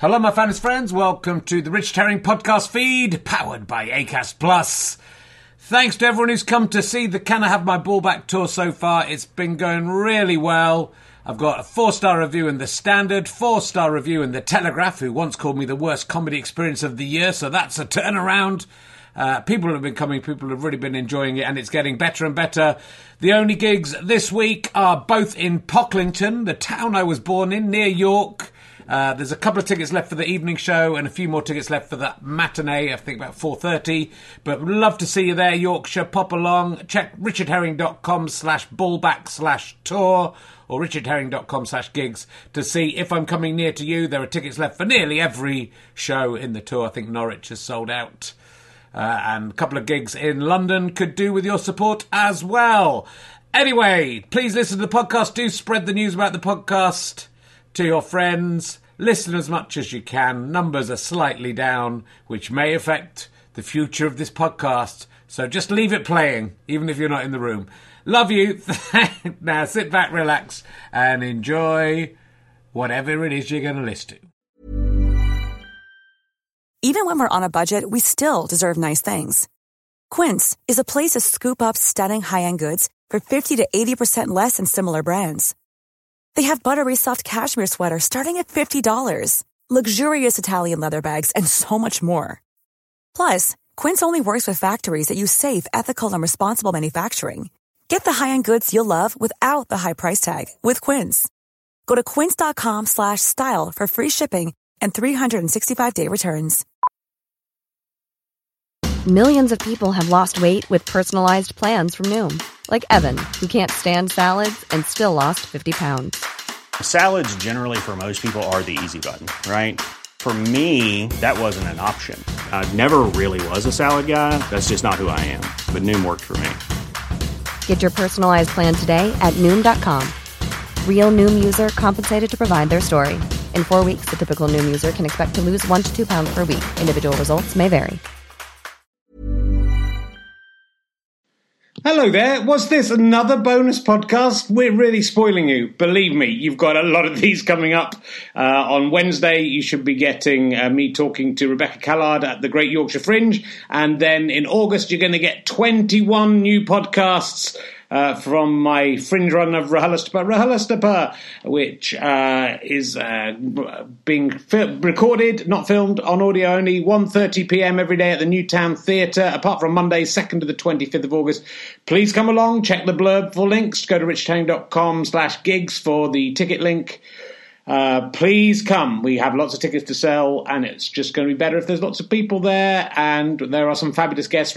Hello, my fans friends. Welcome to the Richard Herring podcast feed, powered by Acast Plus. Thanks to everyone who's come to see the Can I Have My Ball Back tour so far. It's been going really well. I've got a 4-star review in The Standard, 4-star review in The Telegraph, who once called me the worst comedy experience of the year, so that's a turnaround. People have been coming, people have really been enjoying it, and it's getting better and better. The only gigs this week are both in Pocklington, the town I was born in, near York. There's a couple of tickets left for the evening show and a few more tickets left for the matinee, I think about 4:30. But would love to see you there, Yorkshire. Pop along. Check richardherring.com/ballback/tour or richardherring.com/gigs to see if I'm coming near to you. There are tickets left for nearly every show in the tour. I think Norwich is sold out. And a couple of gigs in London could do with your support as well. Anyway, please listen to the podcast. Do spread the news about the podcast to your friends. Listen as much as you can. Numbers are slightly down, which may affect the future of this podcast. So just leave it playing, even if you're not in the room. Love you. Now sit back, relax, and enjoy whatever it is you're going to listen to. Even when we're on a budget, we still deserve nice things. Quince is a place to scoop up stunning high-end goods for 50 to 80% less than similar brands. They have buttery soft cashmere sweaters starting at $50, luxurious Italian leather bags, and so much more. Plus, Quince only works with factories that use safe, ethical, and responsible manufacturing. Get the high-end goods you'll love without the high price tag with Quince. Go to quince.com/style for free shipping and 365-day returns. Millions of people have lost weight with personalized plans from Noom. Like Evan, who can't stand salads and still lost 50 pounds. Salads generally for most people are the easy button, right? For me, that wasn't an option. I never really was a salad guy. That's just not who I am. But Noom worked for me. Get your personalized plan today at Noom.com. Real Noom user compensated to provide their story. In 4 weeks, the typical Noom user can expect to lose 1 to 2 pounds per week. Individual results may vary. Hello there. Was this another bonus podcast? We're really spoiling you. Believe me, you've got a lot of these coming up. On Wednesday, you should be getting me talking to Rebecca Callard at the Great Yorkshire Fringe. And then in August, you're going to get 21 new podcasts from my Fringe run of RHLSTP, which is being recorded, not filmed, on audio only, 1:30 p.m. every day at the Newtown Theatre, apart from Monday, 2nd to the 25th of August. Please come along, check the blurb for links, go to richardherring.com/gigs for the ticket link. Please come. We have lots of tickets to sell, and it's just going to be better if there's lots of people there, and there are some fabulous guests,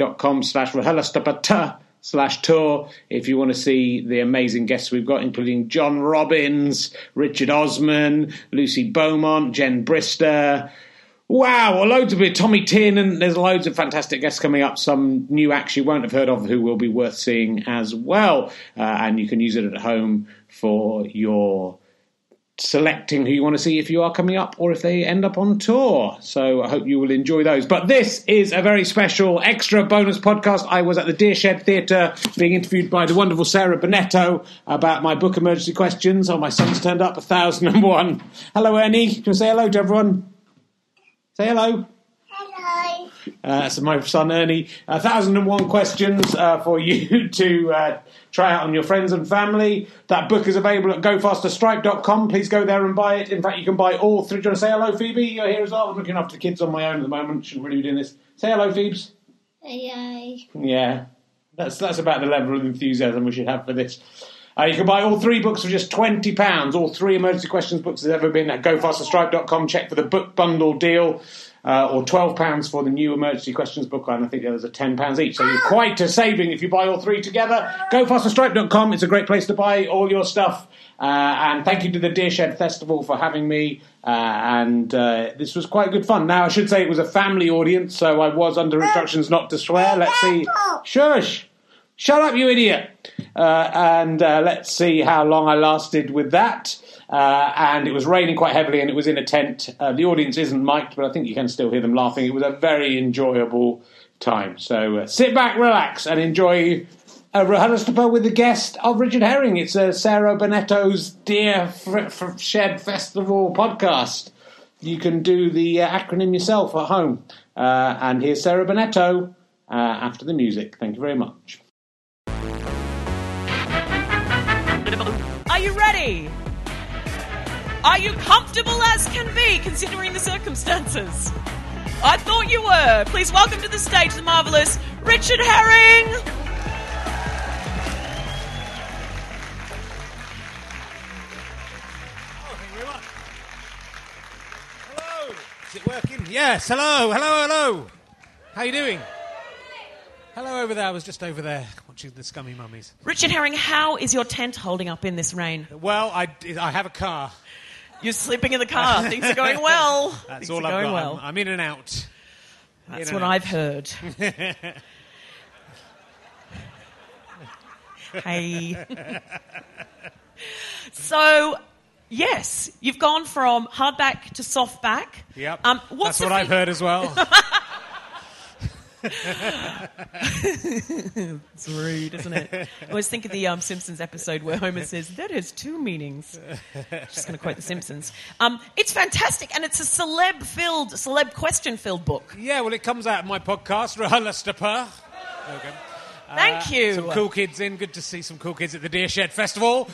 richardherring.com/RHLSTP/tour if you want to see the amazing guests we've got, including John Robbins, Richard Osman, Lucy Beaumont, Jen Brister. Wow, loads of it. Tommy Tin, and there's loads of fantastic guests coming up. Some new acts you won't have heard of who will be worth seeing as well. And you can use it at home for your selecting who you want to see if you are coming up or if they end up on tour. So I hope you will enjoy those. But this is a very special extra bonus podcast. I was at the Deershed Theatre being interviewed by the wonderful Sarah Bonetto about my book Emergency Questions. Oh, my son's turned up, 1001. Hello, Ernie. Can you say hello to everyone? Say hello. Hello. So my son Ernie, 1001 questions for you to try out on your friends and family. That book is available at gofasterstripe.com. Please go there and buy it. In fact, you can buy all three. Do you want to say hello, Phoebe? You're here as well. I'm looking after the kids on my own at the moment. Shouldn't really be doing this. Say hello, Phoebes. Hello. Yeah, that's about the level of enthusiasm we should have for this. You can buy all 3 books for just £20. All 3 Emergency Questions books have ever been at gofasterstripe.com. Check for the book bundle deal. Or £12 for the new Emergency Questions book, and I think the others are £10 each. So you're quite a saving if you buy all 3 together. GoFasterStripe.com. It's a great place to buy all your stuff. And thank you to the Deershed Festival for having me. And this was quite good fun. Now, I should say it was a family audience, so I was under instructions not to swear. Let's see. Shush! Shut up, you idiot! And let's see how long I lasted with that. And it was raining quite heavily, and it was in a tent. The audience isn't mic'd, but I think you can still hear them laughing. It was a very enjoyable time. So sit back, relax, and enjoy RHLSTP with the guest of Richard Herring. It's Sarah Bonetto's Deershed Festival podcast. you can do the acronym yourself at home. And here's Sarah Bonetto after the music. Thank you very much. Are you ready? Are you comfortable as can be, considering the circumstances? I thought you were. Please welcome to the stage the marvellous Richard Herring. Oh, thank you very much. Hello. Is it working? Yes. Hello. How you doing? Hello over there. I was just over there watching the Scummy Mummies. Richard Herring, how is your tent holding up in this rain? Well, I have a car. You're sleeping in the car. Things are going well. That's Things all are I've going got. well. I'm in and out. That's what I've heard. Hey. So, yes, you've gone from hardback to softback. Yep. What's That's what I've heard as well. It's rude, isn't it? I always think of the Simpsons episode where Homer says, that has two meanings. Just going to quote the Simpsons. It's fantastic, and it's a celeb question-filled book. Yeah, well, it comes out of my podcast, Rahulastapur. Okay. Thank you. Some cool kids in. Good to see some cool kids at the Deer Shed Festival.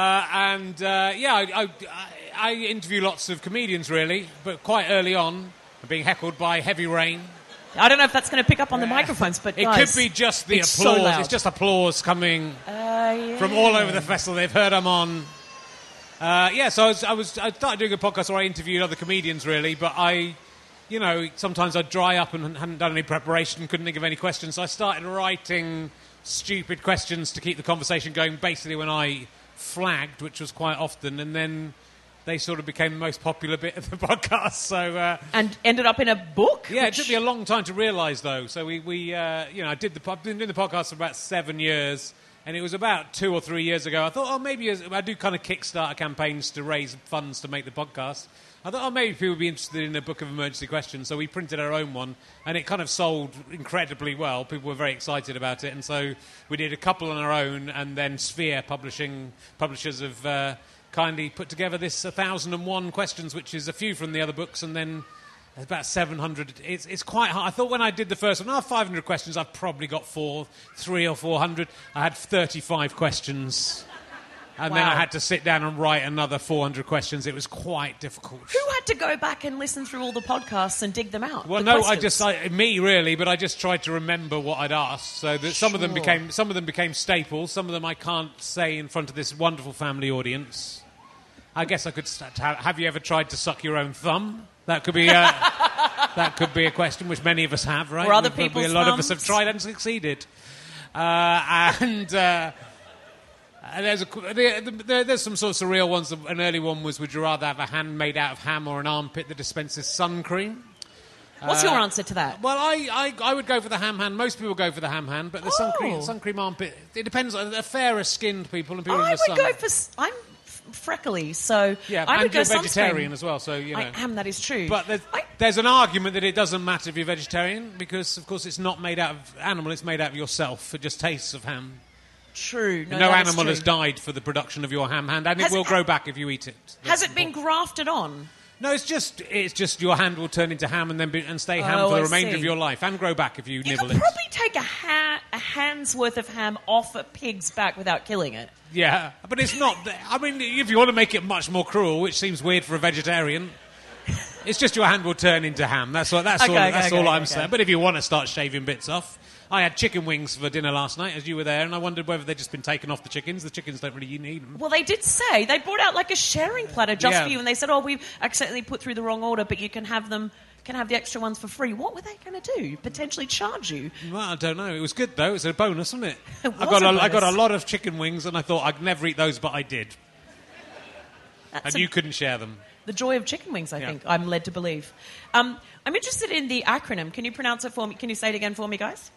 I interview lots of comedians, really, but quite early on, I'm being heckled by heavy rain. I don't know if that's going to pick up on the microphones, but it guys, could be just the it's applause. So loud. It's just applause coming Yeah. from all over the festival. They've heard I'm on. So I started doing a podcast where I interviewed other comedians, really, but sometimes I'd dry up and hadn't done any preparation, couldn't think of any questions, so I started writing stupid questions to keep the conversation going, basically when I flagged, which was quite often, and then they sort of became the most popular bit of the podcast. So and ended up in a book? Yeah, it took me a long time to realise, though. So I've been doing the podcast for about 7 years, and it was about 2 or 3 years ago. I thought, maybe I do kind of Kickstarter campaigns to raise funds to make the podcast. I thought, maybe people would be interested in a book of emergency questions. So we printed our own one, and it kind of sold incredibly well. People were very excited about it, and so we did a couple on our own, and then Sphere publishers have kindly put together this 1,001 questions, which is a few from the other books, and then there's about 700. It's quite hard. I thought when I did the first one, 500 questions, I've probably got 300 or 400. I had 35 questions. And then I had to sit down and write another 400 questions. It was quite difficult. Who had to go back and listen through all the podcasts and dig them out? Well, me really, but I just tried to remember what I'd asked. So that some of them became staples. Some of them I can't say in front of this wonderful family audience. I guess I could start. Have you ever tried to suck your own thumb? That could be a question which many of us have, right? Or other people's thumbs. A lot of us have tried and succeeded. And there's some sort of surreal ones. An early one was, would you rather have a hand made out of ham or an armpit that dispenses sun cream? What's your answer to that? Well, I would go for the ham hand. Most people go for the ham hand, but the sun cream armpit, it depends on the fairer skinned people and people in the sun. I'm freckly, so yeah, I would go you're vegetarian sunscreen. as well, so I am, that is true. But there's an argument that it doesn't matter if you're vegetarian because, of course, it's not made out of animal, it's made out of yourself. It just tastes of ham. True. No animal has died for the production of your ham hand, and it will grow back if you eat it. Has it been grafted on? No, it's just your hand will turn into ham and stay ham for the remainder of your life, and grow back if you nibble it. You could probably take a hand's worth of ham off a pig's back without killing it. Yeah, but it's not. I mean, if you want to make it much more cruel, which seems weird for a vegetarian, it's just your hand will turn into ham. That's all I'm saying. But if you want to start shaving bits off. I had chicken wings for dinner last night as you were there, and I wondered whether they'd just been taken off the chickens. The chickens don't really need them. Well, they did say they brought out like a sharing platter just for you, and they said, we've accidentally put through the wrong order, but you can have them. Can have the extra ones for free. What were they going to do? Potentially charge you? Well, I don't know. It was good though. It was a bonus, wasn't it? I got a lot of chicken wings, and I thought I'd never eat those, but I did. You couldn't share them. The joy of chicken wings, I think. I'm led to believe. I'm interested in the acronym. Can you pronounce it for me? Can you say it again for me, guys?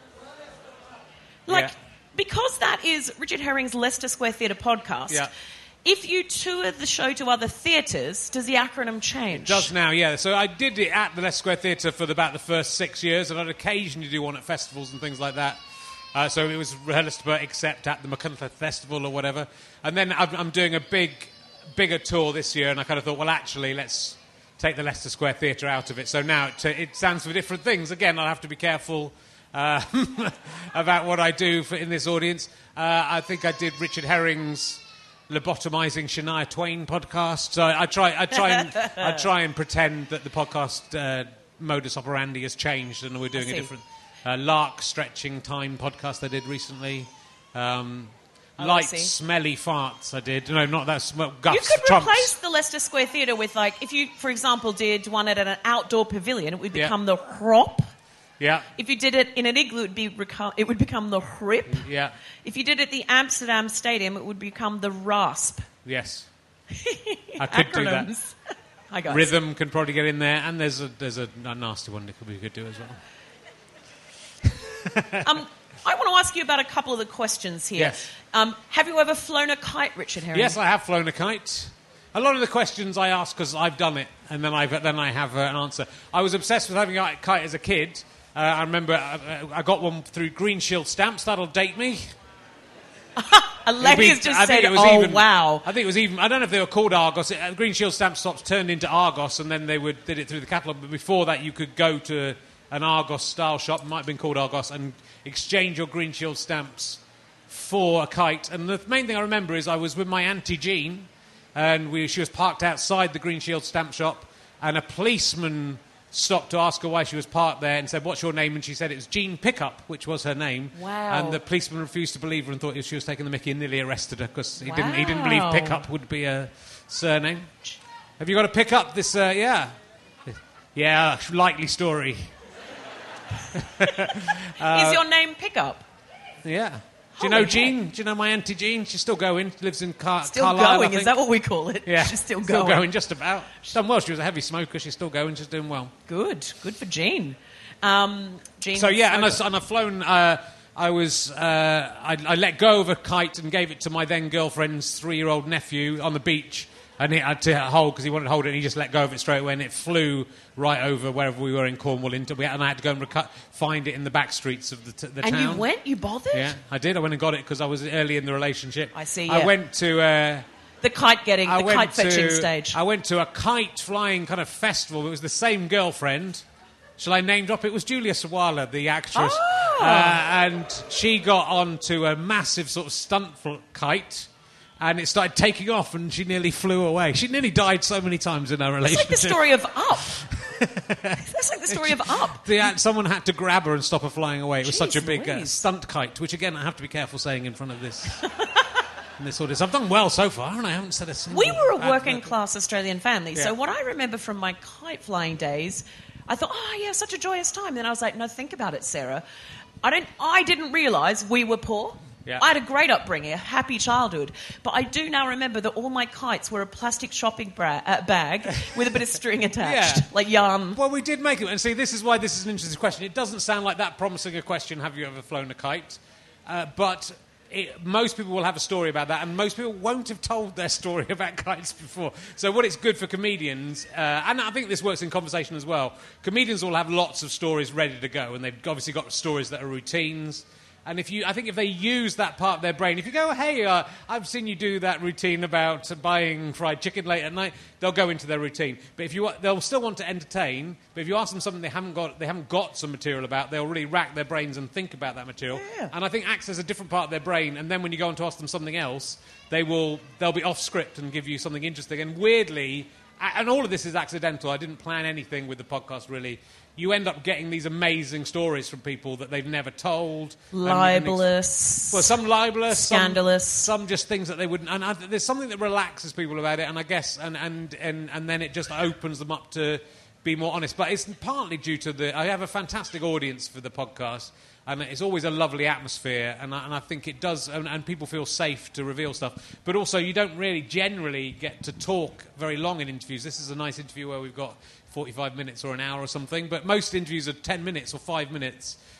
Because that is Richard Herring's Leicester Square Theatre podcast. Yeah. If you tour the show to other theatres, does the acronym change? It does now, yeah. So I did it at the Leicester Square Theatre for about the first 6 years, and I'd occasionally do one at festivals and things like that. So it was Leicester, except at the McCuntleth Festival or whatever. And then I'm doing a bigger tour this year, and I kind of thought, well, actually, let's take the Leicester Square Theatre out of it. So now it stands for different things. Again, I'll have to be careful about what I do in this audience. I think I did Richard Herring's Lobotomising Shania Twain podcast. So I try and pretend that the podcast modus operandi has changed and we're doing a different Lark Stretching Time podcast I did recently. Light, smelly farts I did. No, not that guts. You could replace the Leicester Square Theatre with, like, if you, for example, did one at an outdoor pavilion, it would become the Hrop. Yeah. If you did it in an igloo, it would become the Hrip. Yeah. If you did it at the Amsterdam Stadium, it would become the Rasp. Yes. I could do that. Hi, guys. Rhythm can probably get in there, and there's a nasty one that we could do as well. I want to ask you about a couple of the questions here. Yes. Have you ever flown a kite, Richard Herring? Yes, I have flown a kite. A lot of the questions I ask because I've done it, and then I have an answer. I was obsessed with having a kite as a kid. I remember I got one through Green Shield stamps. That'll date me. Alexis just said, wow. I think it was even... I don't know if they were called Argos. Green Shield stamp stops turned into Argos, and then they did it through the catalogue. But before that, you could go to an Argos-style shop, it might have been called Argos, and exchange your Green Shield stamps for a kite. And the main thing I remember is I was with my Auntie Jean, and she was parked outside the Green Shield stamp shop, and a policeman stopped to ask her why she was parked there and said, "What's your name?" And she said it was Jean Pickup, which was her name. Wow. And the policeman refused to believe her and thought she was taking the mickey and nearly arrested her because he didn't believe Pickup would be a surname. Have you got a Pickup? This, yeah, likely story. Is your name Pickup? Yeah. Do you know Jean? Do you know my Auntie Jean? She's still going. Lives in Carlisle. Still going? Is that what we call it? Yeah. She's still going. Still going, just about. She's done well. She was a heavy smoker. She's still going. She's doing well. Good for Jean. Jean. So yeah, and I've flown. I let go of a kite and gave it to my then girlfriend's 3-year-old nephew on the beach. And he had to hold because he wanted to hold it, and he just let go of it straight away, and it flew right over wherever we were in Cornwall. And I had to go and find it in the back streets of the town. And you went? You bothered? Yeah, I did. I went and got it because I was early in the relationship. I see. I went to the kite fetching stage. I went to a kite flying kind of festival. It was the same girlfriend. Shall I name drop? It was Julia Sawalha, the actress, and she got onto a massive sort of stunt kite. And it started taking off, and she nearly flew away. She nearly died so many times in our relationship. It's like the story of Up. That's like the story of Up. Someone had to grab her and stop her flying away. It was such a big stunt kite, which, again, I have to be careful saying in front of this. In this audience. I've done well so far, and I haven't said a single... We were a working-class Australian family, so what I remember from my kite-flying days, I thought, such a joyous time. Then I was like, no, think about it, Sarah. I didn't realise we were poor. Yeah. I had a great upbringing, a happy childhood, but I do now remember that all my kites were a plastic shopping bag with a bit of string attached, like yarn. Well, we did make it, and see, this is why this is an interesting question. It doesn't sound like that promising a question, have you ever flown a kite? But most people will have a story about that, and most people won't have told their story about kites before. So what it's good for comedians, and I think this works in conversation as well, comedians will have lots of stories ready to go, and they've obviously got stories that are routines. And I think if they use that part of their brain, if you go, hey, I've seen you do that routine about buying fried chicken late at night, they'll go into their routine. But they'll still want to entertain. But if you ask them something they haven't got some material about, they'll really rack their brains and think about that material. Yeah. And I think acts as a different part of their brain. And then when you go on to ask them something else, they'll be off script and give you something interesting. And weirdly, and all of this is accidental. I didn't plan anything with the podcast really. You end up getting these amazing stories from people that they've never told. Libelous. Some libelous. Scandalous. Some just things that they wouldn't... And there's something that relaxes people about it, and I guess... And then it just opens them up to be more honest. But it's partly due to I have a fantastic audience for the podcast, and it's always a lovely atmosphere, and I think it does... And people feel safe to reveal stuff. But also, you don't really generally get to talk very long in interviews. This is a nice interview where we've got 45 minutes or an hour or something, but most interviews are 10 minutes or 5 minutes,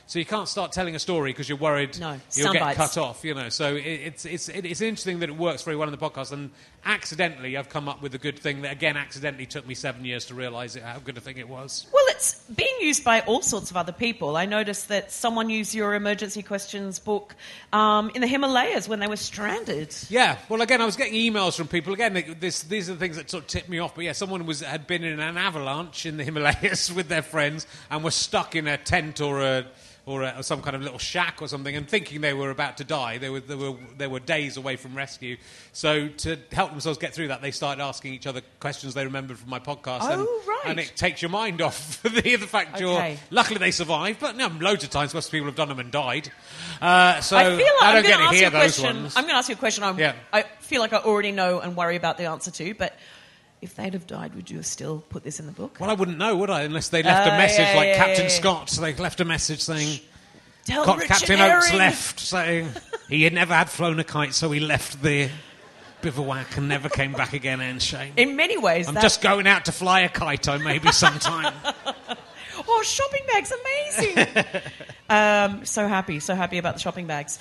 So you can't start telling a story because you're worried No, you'll sound get bites. cut off. So it's interesting that it works very well in the podcast. And accidentally, I've come up with a good thing that, again, accidentally took me 7 years to realise how good a thing it was. Well, it's being used by all sorts of other people. I noticed that someone used your emergency questions book in the Himalayas when they were stranded. Yeah, well, again, I was getting emails from people. Again, these are the things that sort of tipped me off. But yeah, someone had been in an avalanche in the Himalayas with their friends and were stuck in a tent or some kind of little shack or something, and thinking they were about to die. They were days away from rescue. So to help themselves get through that, they started asking each other questions they remembered from my podcast. Right. And it takes your mind off the fact Okay. luckily they survived, but loads of times most people have done them and died. So I feel like I I'm don't going get to to ask you hear a those question. ones. I'm going to ask you a question. I feel like I already know and worry about the answer to, but if they'd have died, would you have still put this in the book? Well, I wouldn't know, would I? Unless they left a message yeah, Captain yeah. Scott. They left a message saying... Tell Richard Captain Oakes Herring. left, saying he had never had flown a kite, so he left the bivouac and never came back again, and shame. In many ways, I'm just going out to fly a kite, maybe sometime. Oh, shopping bags, amazing! So happy about the shopping bags.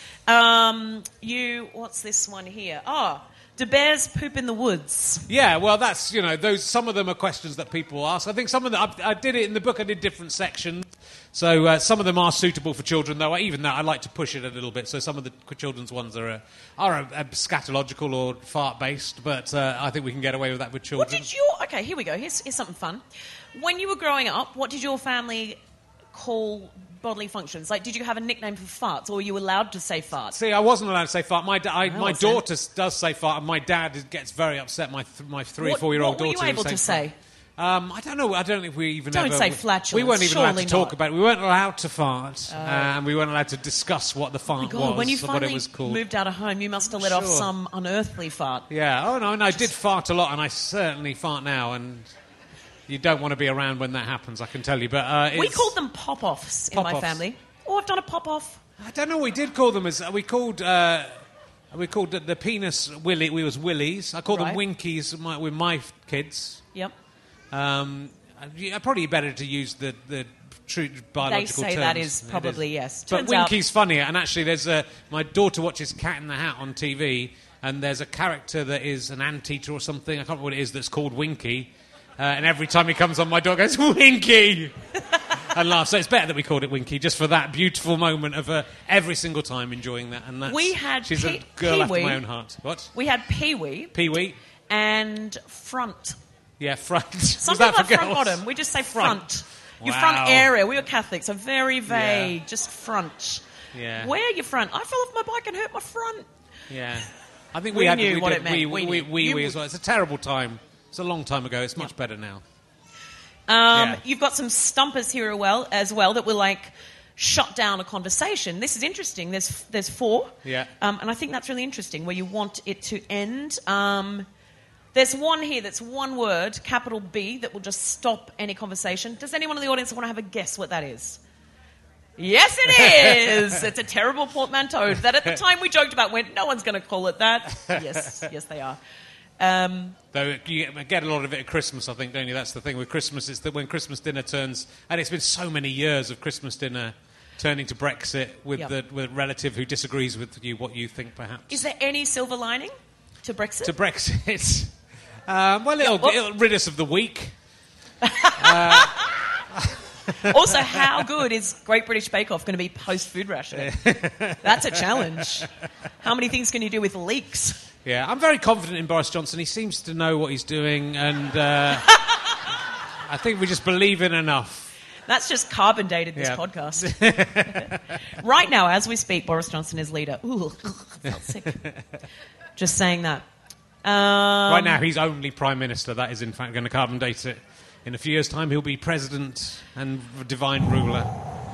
What's this one here? Do bears poop in the woods? Yeah, well, that's, those. Some of them are questions that people ask. I think some of them, I did it in the book, I did different sections. So some of them are suitable for children, though. Even though I like to push it a little bit. So some of the children's ones are scatological or fart-based, but I think we can get away with that with children. Okay, here we go. Here's something fun. When you were growing up, what did your family call bodily functions? Like, did you have a nickname for farts, or were you allowed to say farts? See, I wasn't allowed to say fart. My daughter does say fart, and my dad gets very upset. My 3 or 4 year old daughter. What were you able to say? I don't know. I don't think we even Don't ever... say flatulence. We weren't even allowed to Surely talk not. about it. We weren't allowed to fart, and we weren't allowed to discuss what the fart God, was, when you or what finally it was called. moved out of home, you must have let off Sure. some unearthly fart. Yeah. Oh, no, I did fart a lot, and I certainly fart now, and you don't want to be around when that happens, I can tell you. But We called them pop-offs in my Pop-offs. family. Oh, I've done a pop-off. I don't know what we did call them. We called the penis willy. We was willies. I called them Right. winkies with my kids. Yep. Probably better to use the true biological They say terms. that is It probably yes. But Turns out- Winky's funnier, and actually there's my daughter watches Cat in the Hat on TV, and there's a character that is an anteater or something, I can't remember what it is, that's called Winky, and every time he comes on, my dog goes, Winky! And laughs. So it's better that we called it Winky, just for that beautiful moment of every single time enjoying that. And that's, We had she's a girl after Pee-wee. my own heart. What? We had Pee-wee Pee-wee? and front. Yeah, front. Some Was that people for have front girls? bottom. We just say front. Your Wow. front area. We were Catholic, so very vague. Yeah. Just front. Yeah. Where are your front? I fell off my bike and hurt my front. Yeah. I think We we had knew what did it meant. We knew. we You as well. It's a terrible time. It's a long time ago. It's much better now. You've got some stumpers here as well that will like shut down a conversation. This is interesting. There's 4. Yeah. And I think that's really interesting where you want it to end. There's one here that's one word, capital B, that will just stop any conversation. Does anyone in the audience want to have a guess what that is? Yes, it is. It's a terrible portmanteau that at the time we joked about went, no one's going to call it that. Yes, they are. Though you get a lot of it at Christmas, I think, don't you? That's the thing with Christmas. It's that when Christmas dinner turns, and it's been so many years of Christmas dinner turning to Brexit with Yep. with a relative who disagrees with you, what you think perhaps. Is there any silver lining to Brexit? To Brexit? It'll rid us of the week. Also, how good is Great British Bake Off going to be post-food rationing? That's a challenge. How many things can you do with leeks? Yeah, I'm very confident in Boris Johnson. He seems to know what he's doing, and I think we just believe in enough. That's just carbon dated this Yeah. podcast. Right now, as we speak, Boris Johnson is leader. Ooh, I felt sick. Just saying that. Right now, he's only Prime Minister. That is, in fact, going to carbon date it. In a few years' time, he'll be President and divine ruler.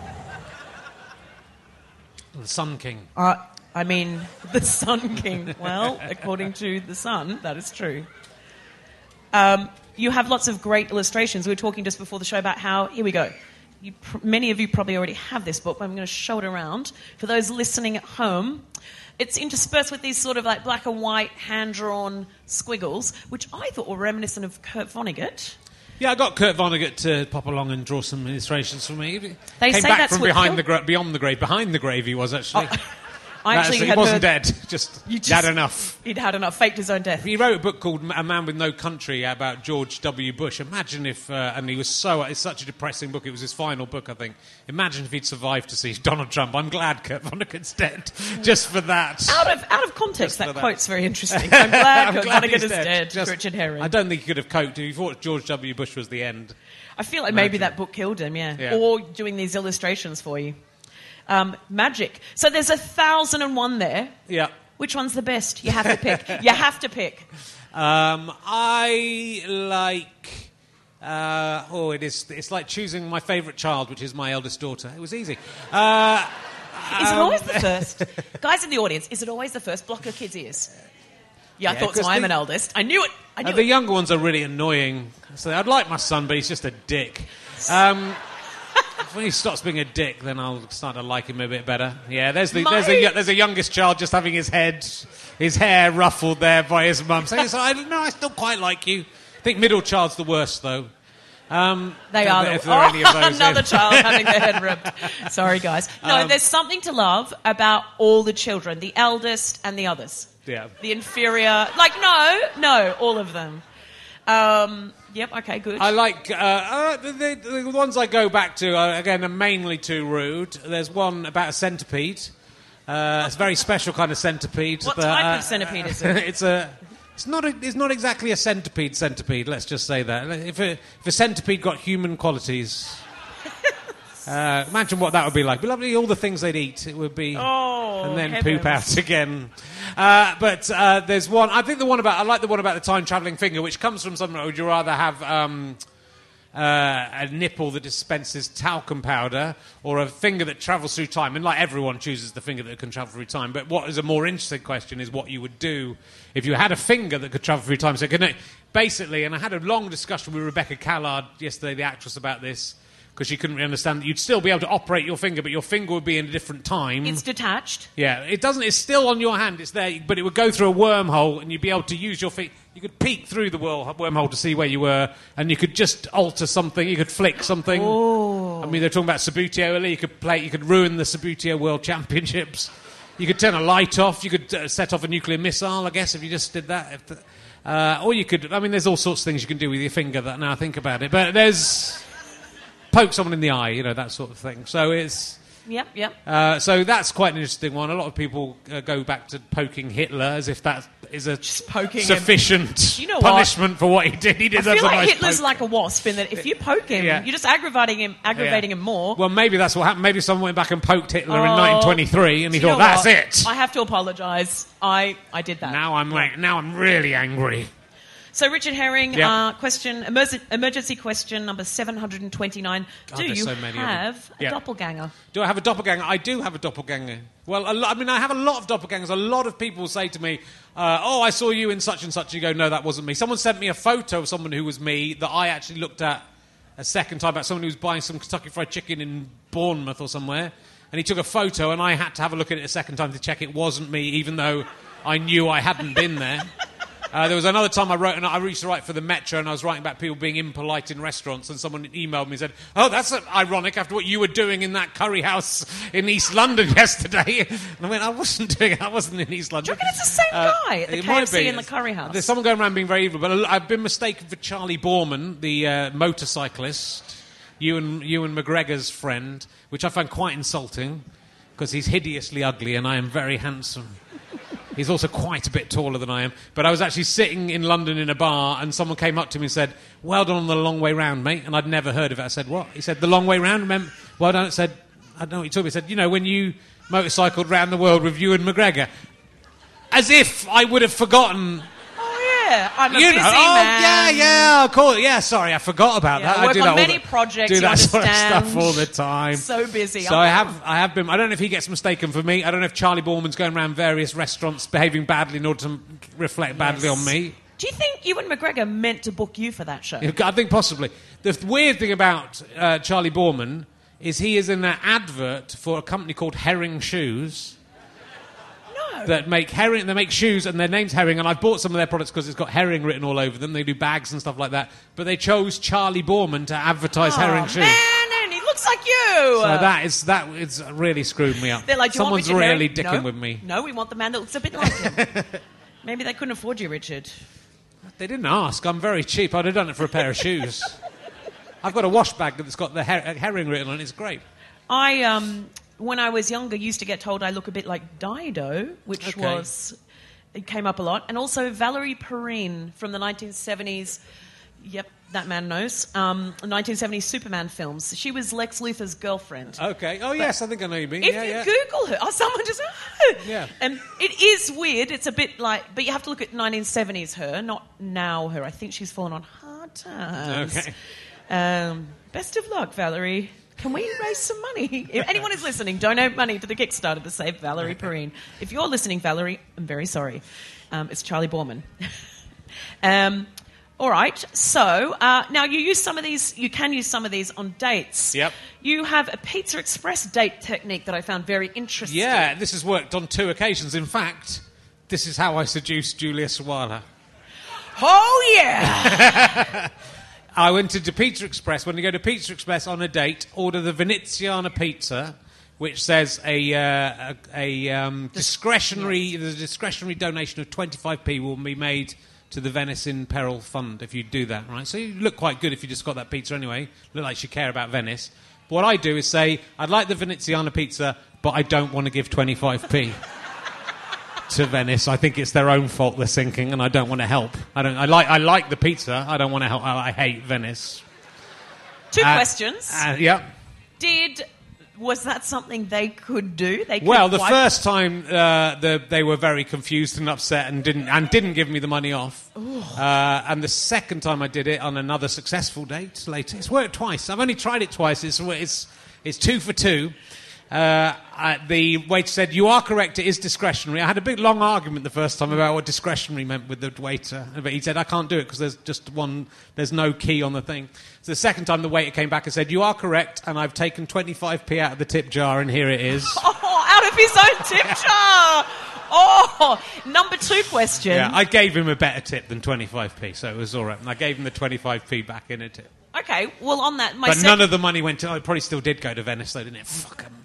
The Sun King. I mean, the Sun King. Well, according to the Sun, that is true. You have lots of great illustrations. We were talking just before the show about how, here we go. Many of you probably already have this book, but I'm going to show it around. For those listening at home, it's interspersed with these sort of like black and white hand-drawn squiggles, which I thought were reminiscent of Kurt Vonnegut. Yeah, I got Kurt Vonnegut to pop along and draw some illustrations for me. They Came say back that's from what beyond the grave. Behind the grave he was, actually. I actually he had wasn't heard dead, he had enough. He'd had enough, faked his own death. He wrote a book called A Man with No Country about George W. Bush. Imagine if, and he was it's such a depressing book, it was his final book, I think. Imagine if he'd survived to see Donald Trump. I'm glad Kurt Vonnegut's dead, just for that. Out of context, that quote's very interesting. I'm glad Kurt Vonnegut is dead, Richard Herring. I don't think he could have coped. He thought George W. Bush was the end. I feel like maybe that book killed him, yeah. Or doing these illustrations for you. Magic. So there's 1,001 there. Yeah. Which one's the best? You have to pick. You have to pick. I like... it's like choosing my favourite child, which is my eldest daughter. It was easy. Is it always the first? Guys in the audience, is it always the first? Block your kids' ears. Yeah, I thought so. I'm an eldest. I knew it. The younger ones are really annoying. So I'd like my son, but he's just a dick. When he stops being a dick, then I'll start to like him a bit better. Yeah, there's a youngest child just having his hair ruffled there by his mum. So I still quite like you. I think middle child's the worst, though. They are. If there are any of those another child having their head rubbed. Sorry, guys. No, there's something to love about all the children, the eldest and the others. Yeah. The inferior. No, all of them. Yep, okay, good. I like... the ones I go back to, again, are mainly too rude. There's one about a centipede. It's a very special kind of centipede. What type of centipede is it? It's not exactly a centipede, let's just say that. If a centipede got human qualities... imagine what that would be like. It'd be lovely, all the things they'd eat. It would be... and then heavens. poop out again. But there's one... I like the one about the time-travelling finger, which comes from something... Would you rather have a nipple that dispenses talcum powder or a finger that travels through time? And like everyone chooses the finger that can travel through time. But what is a more interesting question is what you would do if you had a finger that could travel through time. So basically, and I had a long discussion with Rebecca Callard yesterday, the actress, about this, because she couldn't really understand that you'd still be able to operate your finger, but your finger would be in a different time. It's detached. Yeah, it doesn't. It's still on your hand. It's there, but it would go through a wormhole, and you'd be able to use your feet. You could peek through the wormhole to see where you were, and you could just alter something. You could flick something. Oh. I mean, they're talking about Subbuteo earlier. You could ruin the Subbuteo World Championships. You could turn a light off. You could set off a nuclear missile, I guess, if you just did that. Or you could... I mean, there's all sorts of things you can do with your finger that now I think about it. But there's... Poke someone in the eye, that sort of thing. So it's... Yep. So that's quite an interesting one. A lot of people go back to poking Hitler as if that is a sufficient punishment for what he did. I feel like Hitler's like a wasp in that if you poke him, you're just aggravating him more. Well, maybe that's what happened. Maybe someone went back and poked Hitler in 1923 and he thought, that's it. I have to apologise. I did that. Now I'm really angry. So, Richard Herring, emergency question number 729. Do you have a doppelganger? Do I have a doppelganger? I do have a doppelganger. Well, I have a lot of doppelgangers. A lot of people say to me, I saw you in such and such. You go, no, that wasn't me. Someone sent me a photo of someone who was me that I actually looked at a second time, about someone who was buying some Kentucky Fried Chicken in Bournemouth or somewhere. And he took a photo, and I had to have a look at it a second time to check it wasn't me, even though I knew I hadn't been there. There was another time I used to write for the Metro, and I was writing about people being impolite in restaurants, and someone emailed me and said, oh, that's ironic after what you were doing in that curry house in East London yesterday. And I went, I wasn't doing it. I wasn't in East London. Do you reckon it's the same guy at the KFC and the curry house? There's someone going around being very evil, but I've been mistaken for Charlie Borman, the motorcyclist, Ewan McGregor's friend, which I find quite insulting, because he's hideously ugly and I am very handsome. He's also quite a bit taller than I am. But I was actually sitting in London in a bar, and someone came up to me and said, well done on the long way round, mate. And I'd never heard of it. I said, what? He said, the long way round? Remember? Well done. It said, I don't know what he told me. He said, when you motorcycled round the world with Ewan McGregor. As if I would have forgotten... Yeah, I'm a busy man. Yeah, of course. Yeah, sorry, I forgot about that. I work on many projects, do that sort of stuff all the time. So busy. So I have been. I don't know if he gets mistaken for me. I don't know if Charlie Borman's going around various restaurants behaving badly in order to reflect badly on me. Do you think Ewan McGregor meant to book you for that show? I think possibly. The weird thing about Charlie Borman is he is in an advert for a company called Herring Shoes. No. that make herring. They make shoes, and their name's Herring. And I've bought some of their products because it's got herring written all over them. They do bags and stuff like that. But they chose Charlie Borman to advertise herring shoes. Man, he looks like you. So it's really screwed me up. They're like, someone's really dicking with me. No, we want the man that looks a bit like him. Maybe they couldn't afford you, Richard. They didn't ask. I'm very cheap. I'd have done it for a pair of shoes. I've got a wash bag that's got the herring written on it. It's great. When I was younger, used to get told I look a bit like Dido, which it came up a lot. And also Valerie Perrine from the 1970s. Yep, that man knows. 1970s Superman films. She was Lex Luthor's girlfriend. Okay. Oh, yes, I think I know you mean. If you Google her, someone just... Yeah. And it is weird. It's a bit like... But you have to look at 1970s her, not now her. I think she's fallen on hard times. Okay. Best of luck, Valerie. Can we raise some money? If anyone is listening, donate money to the Kickstarter to save Valerie Perrine. If you're listening, Valerie, I'm very sorry. It's Charlie Borman. All right. So now you use some of these. You can use some of these on dates. Yep. You have a Pizza Express date technique that I found very interesting. Yeah, this has worked on 2 occasions. In fact, this is how I seduced Julia Sawalha. Oh yeah. I went to Pizza Express. When you go to Pizza Express on a date, order the Veneziana pizza, which says a discretionary donation of 25p will be made to the Venice in Peril Fund if you do that, right? So you look quite good if you just got that pizza anyway. Look like you care about Venice. But what I do is say, I'd like the Veneziana pizza, but I don't want to give 25p. To Venice. I think it's their own fault they're sinking, and I don't want to help. I like the pizza. I don't want to help. I hate Venice. 2 questions. Yeah. Was that something they could do? The first time they were very confused and upset and didn't give me the money off. And the second time I did it on another successful date later, it's worked twice. I've only tried it twice. It's 2 for 2. The waiter said, "You are correct, it is discretionary." I had a big long argument the first time about what discretionary meant with the waiter, but he said, "I can't do it because there's no key on the thing." So the second time the waiter came back and said, "You are correct, and I've taken 25p out of the tip jar, and here it is." Oh, out of his own tip jar! Oh, number 2 question. Yeah, I gave him a better tip than 25p, so it was all right. And I gave him the 25p back in a tip. Okay, well, on that... none of the money went to... It probably still did go to Venice, though, didn't it? Fuck him.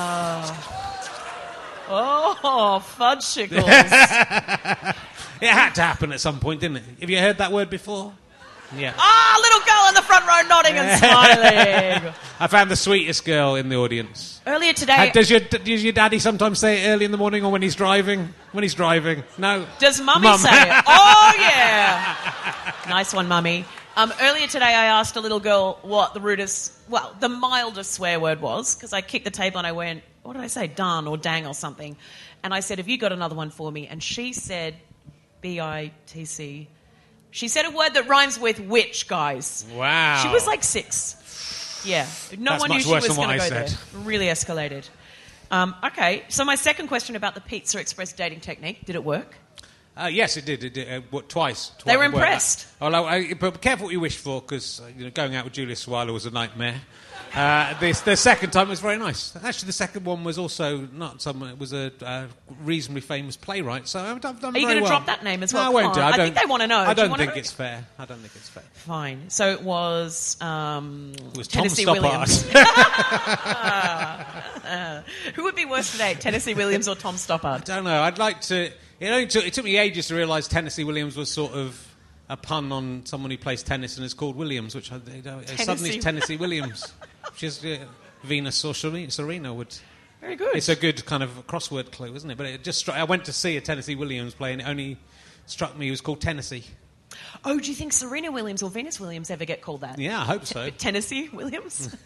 Oh, fudgesicles. It had to happen at some point, didn't it? Have you heard that word before? Yeah. Little girl in the front row nodding and smiling. I found the sweetest girl in the audience. Earlier today... Does your daddy sometimes say it early in the morning or when he's driving? When he's driving? No. Does Mummy say it? Oh, yeah. Nice one, Mummy. Earlier today I asked a little girl what the mildest swear word was, because I kicked the table and I went, what did I say, done or dang or something. And I said, have you got another one for me? And she said, B-I-T-C. She said a word that rhymes with witch, guys. Wow. She was like 6. Yeah. No one knew she was going to go there. Really escalated. Okay, so my second question about the Pizza Express dating technique, did it work? Yes, it did. It did twice. They were impressed. But careful what you wish for, because going out with Julia Sawalha was a nightmare. The second time was very nice. Actually, the second one was also not someone. It was a reasonably famous playwright. So I've done very well. Are you going to drop that name as well? No, I won't do. I think they want to know. I don't think it's fair. Fine. So it was. It was Tennessee Tom Williams. Stoppard. Who would be worse today, Tennessee Williams or Tom Stoppard? I don't know. I'd like to. It took me ages to realise Tennessee Williams was sort of a pun on someone who plays tennis and is called Williams, which suddenly it's Tennessee Williams. Which is Venus or Serena would... Very good. It's a good kind of crossword clue, isn't it? But it just I went to see a Tennessee Williams play and it only struck me it was called Tennessee. Oh, do you think Serena Williams or Venus Williams ever get called that? Yeah, I hope so. Tennessee Williams?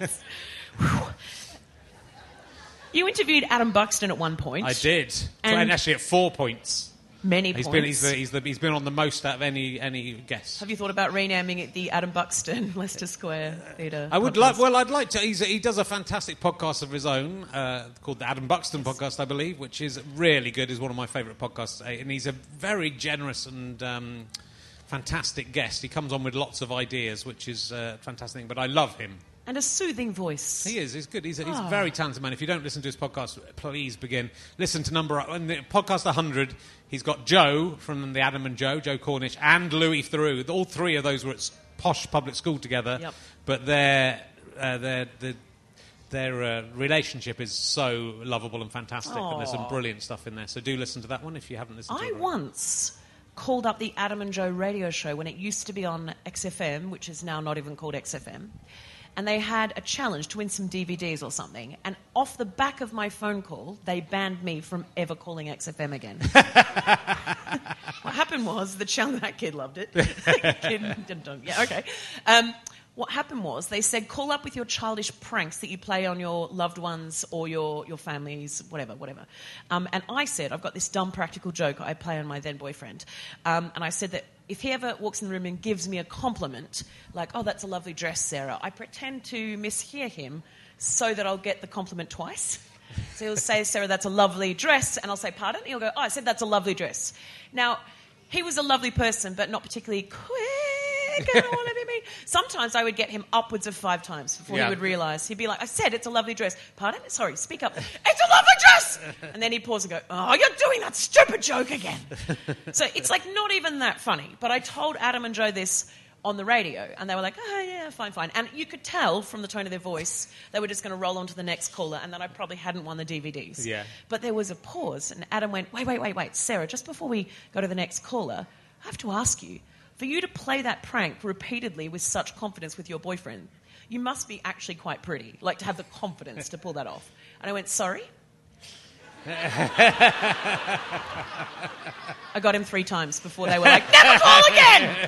You interviewed Adam Buxton at one point. I did. And actually at 4 points. Many points. He's been on the most out of any guest. Have you thought about renaming it the Adam Buxton Leicester Square Theatre? I would like. Well, I'd like to. He does a fantastic podcast of his own called the Adam Buxton Podcast, I believe, which is really good. Is one of my favourite podcasts, and he's a very generous and fantastic guest. He comes on with lots of ideas, which is fantastic. But I love him. And a soothing voice. He is. He's good. He's a very talented man. If you don't listen to his podcast, please begin. Listen to in the podcast 100. He's got Joe from the Adam and Joe Cornish, and Louis Theroux. All three of those were at posh public school together. Yep. But their relationship is so lovable and fantastic, and there's some brilliant stuff in there. So do listen to that one if you haven't listened to it. I once called up the Adam and Joe radio show when it used to be on XFM, which is now not even called XFM. And they had a challenge to win some DVDs or something. And off the back of my phone call, they banned me from ever calling XFM again. What happened was, that kid loved it. Yeah, okay. What happened was, they said, call up with your childish pranks that you play on your loved ones or your families, whatever. And I said, I've got this dumb practical joke I play on my then boyfriend. And I said that if he ever walks in the room and gives me a compliment, like, oh, that's a lovely dress, Sarah, I pretend to mishear him so that I'll get the compliment twice. So he'll say, Sarah, that's a lovely dress. And I'll say, pardon? And he'll go, oh, I said that's a lovely dress. Now, he was a lovely person, but not particularly quick. I don't want to be mean. Sometimes I would get him upwards of 5 times before he would realise. He'd be like, I said it's a lovely dress. Pardon? Sorry, speak up. It's a lovely dress! And then he'd pause and go, oh, you're doing that stupid joke again. So it's like not even that funny. But I told Adam and Joe this on the radio, and they were like, oh, yeah, fine. And you could tell from the tone of their voice they were just going to roll on to the next caller and that I probably hadn't won the DVDs. Yeah. But there was a pause, and Adam went, wait, Sarah, just before we go to the next caller, I have to ask you, for you to play that prank repeatedly with such confidence with your boyfriend, you must be actually quite pretty, like to have the confidence to pull that off. And I went, sorry? I got him 3 times before they were like, never call again!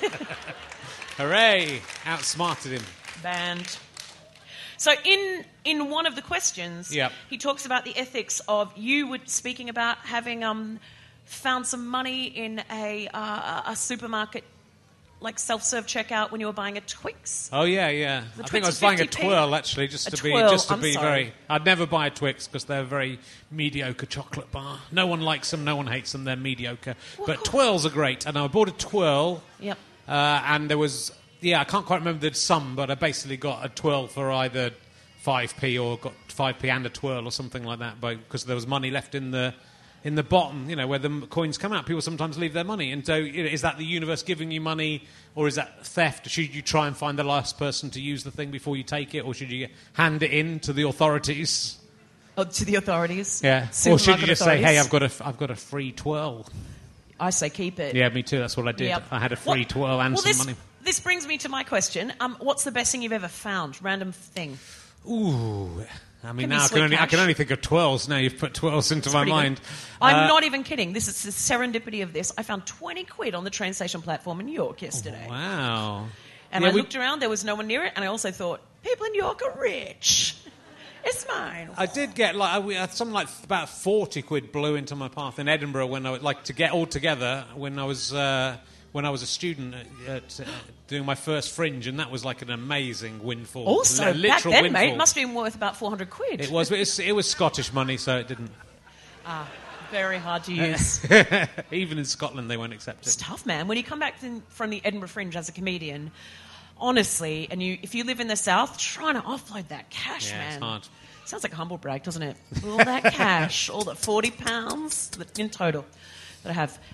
Hooray! Outsmarted him. Banned. So in one of the questions, he talks about the ethics of you were speaking about having found some money in a supermarket, like self-serve checkout when you were buying a Twix. Oh yeah. I think I was buying a Twirl actually, just to be very. I'd never buy a Twix because they're a very mediocre chocolate bar. No one likes them, no one hates them. They're mediocre. But Twirls are great, and I bought a Twirl. Yep. And there was I can't quite remember the sum, but I basically got a Twirl for either 5p or got 5p and a Twirl or something like that, because there was money left in the bottom, where the coins come out. People sometimes leave their money. And so is that the universe giving you money, or is that theft? Should you try and find the last person to use the thing before you take it, or should you hand it in to the authorities? Oh, to the authorities? Yeah. Or should you just say, hey, I've got a free Twirl? I say keep it. Yeah, me too. That's what I did. Yep. I had a free Twirl and some money. This brings me to my question. What's the best thing you've ever found? Random thing. Ooh... I mean, now I can only think of Twirls. Now you've put Twirls into my mind. I'm not even kidding. This is the serendipity of this. I found 20 quid on the train station platform in New York yesterday. Oh, wow. And I looked around. There was no one near it. And I also thought, people in New York are rich. It's mine. I did get something like about 40 quid blew into my path in Edinburgh when I was to get all together when I was a student doing my first Fringe, and that was like an amazing windfall. Also, back then, windfall. Mate, it must have been worth about 400 quid. It was, but it was Scottish money, so it didn't. Very hard to use. Even in Scotland, they won't accept it. It's tough, man. When you come back from the Edinburgh Fringe as a comedian, honestly, and if you live in the South, trying to offload that cash, man. It's hard. Sounds like a humble brag, doesn't it? All that cash, all the £40 in total that I have.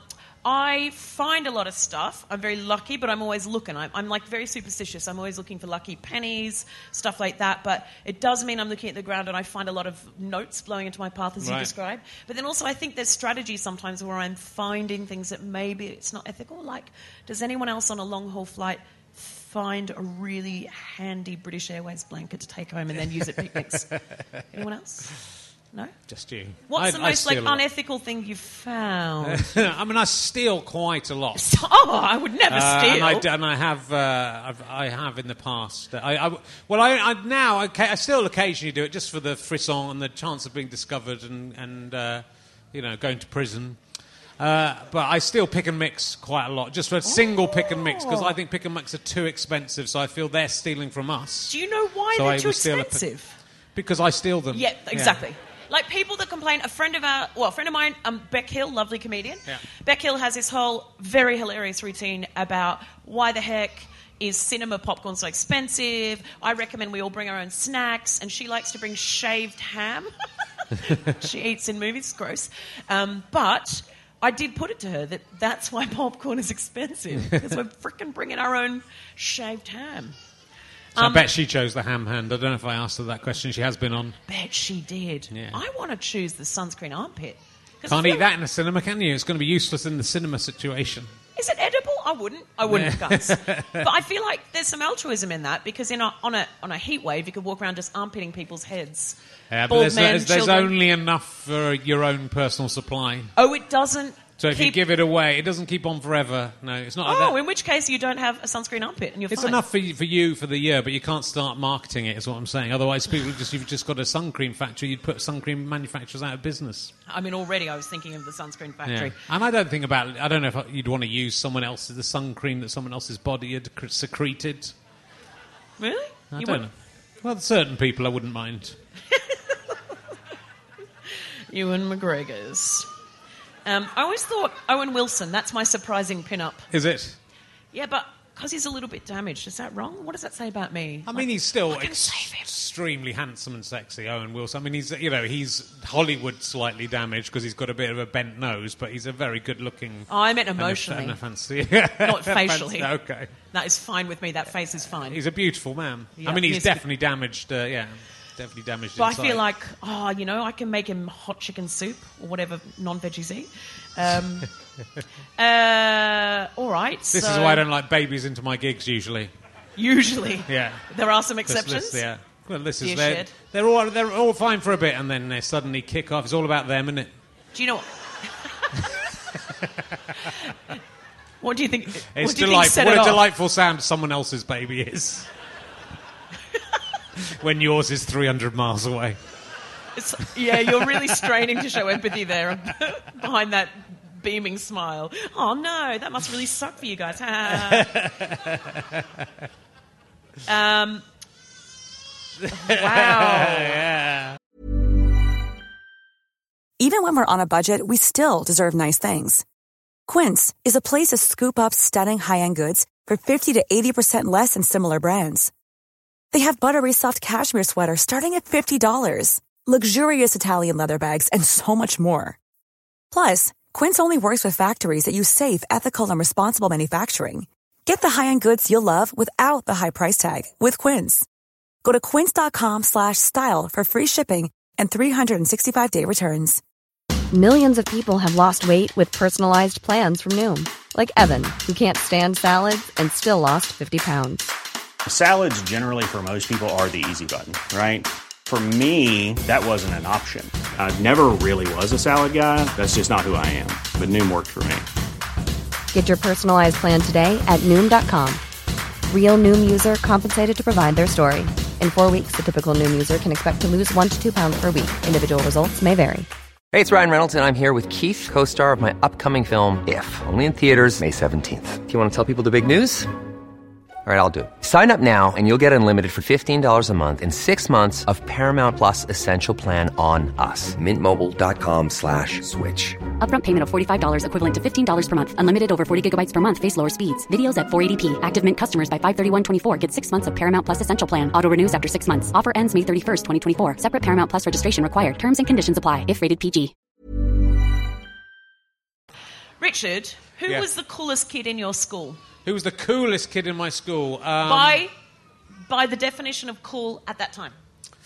I find a lot of stuff. I'm very lucky, but I'm always looking. I'm like very superstitious. I'm always looking for lucky pennies, stuff like that. But it does mean I'm looking at the ground and I find a lot of notes blowing into my path, as you described. But then also I think there's strategy sometimes where I'm finding things that maybe it's not ethical. Like, does anyone else on a long-haul flight find a really handy British Airways blanket to take home and then use at picnics? Anyone else? No? Just you. What's the most unethical thing you've found? I mean, I steal quite a lot. Oh, I would never steal. And I have in the past. I still occasionally do it just for the frisson and the chance of being discovered and going to prison. But I still pick and mix quite a lot, just for a single pick and mix, because I think pick and mix are too expensive, so I feel they're stealing from us. Do you know why they're too expensive? Because I steal them. Yeah, exactly. Yeah. Like people that complain, a friend of mine, Beck Hill, lovely comedian. Yeah. Beck Hill has this whole very hilarious routine about why the heck is cinema popcorn so expensive? I recommend we all bring our own snacks, and she likes to bring shaved ham. She eats in movies, gross. But I did put it to her that that's why popcorn is expensive, because we're frickin' bringing our own shaved ham. So I bet she chose the ham hand. I don't know if I asked her that question. She has been on. Bet she did. Yeah. I want to choose the sunscreen armpit. Can't eat that in a cinema, can you? It's going to be useless in the cinema situation. Is it edible? I wouldn't, guys. But I feel like there's some altruism in that, because on a heat wave, you could walk around just armpitting people's heads. Yeah, Bald but men, there's children. only enough for your own personal supply. Oh, it doesn't. So if you give it away, it doesn't keep on forever. No, it's not like that. In which case you don't have a sunscreen armpit and you're It's fine. enough for you for the year, but you can't start marketing it, is what I'm saying. Otherwise, you've just got a sun cream factory, you'd put sun cream manufacturers out of business. I mean, already I was thinking of the sunscreen factory. Yeah. And I don't know if you'd want to use the sun cream that someone else's body had secreted. Really? I don't know. Well, certain people I wouldn't mind. Ewan McGregor's. I always thought Owen Wilson, that's my surprising pin-up. Is it? Yeah, but because he's a little bit damaged. Is that wrong? What does that say about me? I mean, he's still I can save him. extremely handsome and sexy, Owen Wilson. I mean, he's Hollywood slightly damaged because he's got a bit of a bent nose, but he's a very good-looking... Oh, I meant emotionally. And a fancy... Not facially. Okay. That is fine with me. That face is fine. He's a beautiful man. Yeah, I mean, he he's is definitely damaged, definitely damaged But inside. I feel like, I can make him hot chicken soup or whatever non-veggies eat. All right. This is why I don't like babies into my gigs, usually. Usually. Yeah. There are some exceptions. Yeah. Well, this is... Dear shit. They're all fine for a bit, and then they suddenly kick off. It's all about them, isn't it? Do you know what do you think? It's what do you delightful. think set What it a off? delightful sound someone else's baby is. When yours is 300 miles away. You're really straining to show empathy there behind that beaming smile. Oh no, that must really suck for you guys. Wow. Yeah. Even when we're on a budget, we still deserve nice things. Quince is a place to scoop up stunning high-end goods for 50 to 80% less than similar brands. They have buttery soft cashmere sweaters starting at $50, luxurious Italian leather bags, and so much more. Plus, Quince only works with factories that use safe, ethical, and responsible manufacturing. Get the high-end goods you'll love without the high price tag with Quince. Go to quince.com/style for free shipping and 365-day returns. Millions of people have lost weight with personalized plans from Noom. Like Evan, who can't stand salads and still lost 50 pounds. Salads generally for most people are the easy button, right? For me, that wasn't an option. I never really was a salad guy. That's just not who I am. But Noom worked for me. Get your personalized plan today at Noom.com. Real Noom user compensated to provide their story. In 4 weeks, the typical Noom user can expect to lose 1 to 2 pounds per week. Individual results may vary. Hey, it's Ryan Reynolds, and I'm here with Keith, co-star of my upcoming film, If, only in theaters May 17th. Do you want to tell people the big news? All right, I'll do it. Sign up now and you'll get unlimited for $15 a month and 6 months of Paramount Plus Essential Plan on us. MintMobile.com/switch. Upfront payment of $45 equivalent to $15 per month. Unlimited over 40 gigabytes per month. Face lower speeds. Videos at 480p. Active Mint customers by 531.24 get 6 months of Paramount Plus Essential Plan. Auto renews after 6 months. Offer ends May 31st, 2024. Separate Paramount Plus registration required. Terms and conditions apply if rated PG. Richard, who Yeah. was the coolest kid in your school? Who was the coolest kid in my school? By the definition of cool at that time.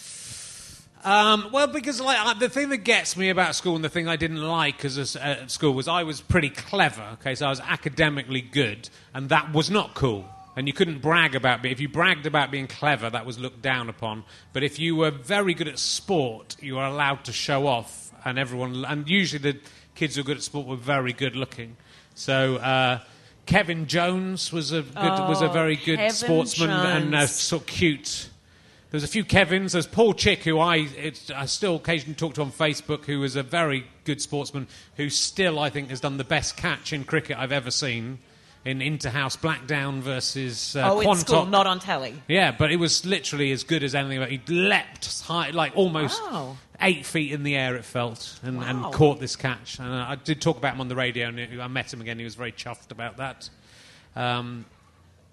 Well, because the thing that gets me about school and the thing I didn't like at school was I was pretty clever. Okay, so I was academically good, and that was not cool. And you couldn't brag about it. If you bragged about being clever, that was looked down upon. But if you were very good at sport, you were allowed to show off, and usually the kids who were good at sport were very good looking. So Kevin Jones was a very good Kevin sportsman and Jones. so cute. There's a few Kevins. There's Paul Chick, who I still occasionally talk to on Facebook, who is a very good sportsman, who still, I think, has done the best catch in cricket I've ever seen in Interhouse Blackdown versus in Quantock. school, not on telly. Yeah, but it was literally as good as anything. He leapt high, like almost Wow. 8 feet in the air, it felt, and Wow. caught this catch. And I did talk about him on the radio, and I met him again. He was very chuffed about that.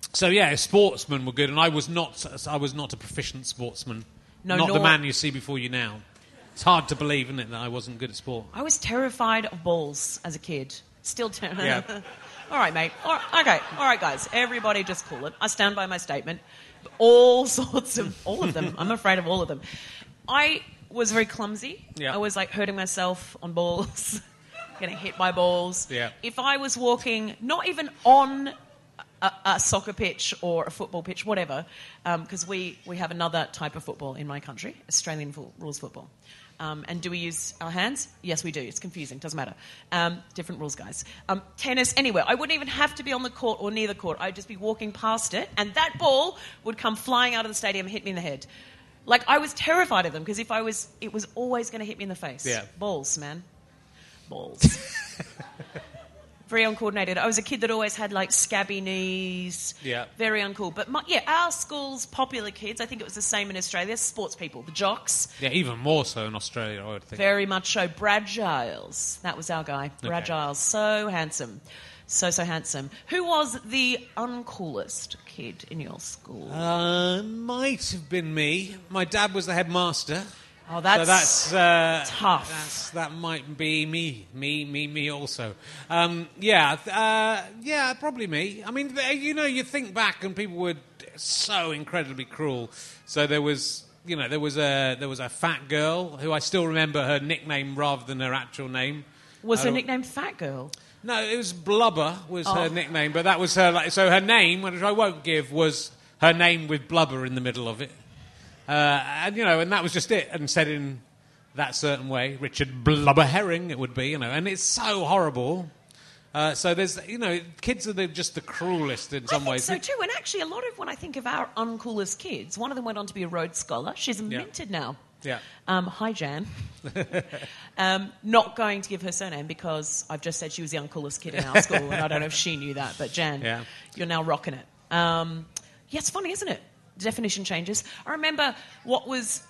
So yeah, sportsmen were good, and I was not a proficient sportsman. Not the man you see before you now. It's hard to believe, isn't it, that I wasn't good at sport. I was terrified of balls as a kid. Still terrified. Yeah. All right, mate. All right, guys. Everybody just cool it. I stand by my statement. All of them. I'm afraid of all of them. I was very clumsy. Yeah. I was like hurting myself on balls, getting hit by balls. Yeah. If I was walking, not even on a soccer pitch or a football pitch, whatever, because we have another type of football in my country, Australian rules football. And do we use our hands? Yes, we do. It's confusing. Doesn't matter. Different rules, guys. Tennis, anywhere. I wouldn't even have to be on the court or near the court. I'd just be walking past it, and that ball would come flying out of the stadium and hit me in the head. Like, I was terrified of them, because it was always going to hit me in the face. Yeah. Balls, man. Balls. Very uncoordinated. I was a kid that always had, like, scabby knees. Yeah. Very uncool. But, our school's popular kids, I think it was the same in Australia, sports people, the jocks. Yeah, even more so in Australia, I would think. Very much so. Brad Giles. That was our guy. Brad Giles. So handsome. So handsome. Who was the uncoolest kid in your school? Might have been me. My dad was the headmaster. Oh, that's tough. That might be me also. Probably me. I mean, you think back and people were so incredibly cruel. So there was a fat girl who I still remember her nickname rather than her actual name. Was her nickname Fat Girl? No, it was Blubber was her nickname, but that was her. So her name, which I won't give, was her name with Blubber in the middle of it. And that was just it, and said in that certain way, Richard Blubber Herring, it would be, and it's so horrible. So there's, kids are just the cruelest in some ways. So too, and actually a lot of, when I think of our uncoolest kids, one of them went on to be a Rhodes Scholar. She's minted now. Yeah. Hi, Jan. Not going to give her surname because I've just said she was the uncoolest kid in our school, and I don't know if she knew that, but Jan, you're now rocking it. It's funny, isn't it? The definition changes. I remember what was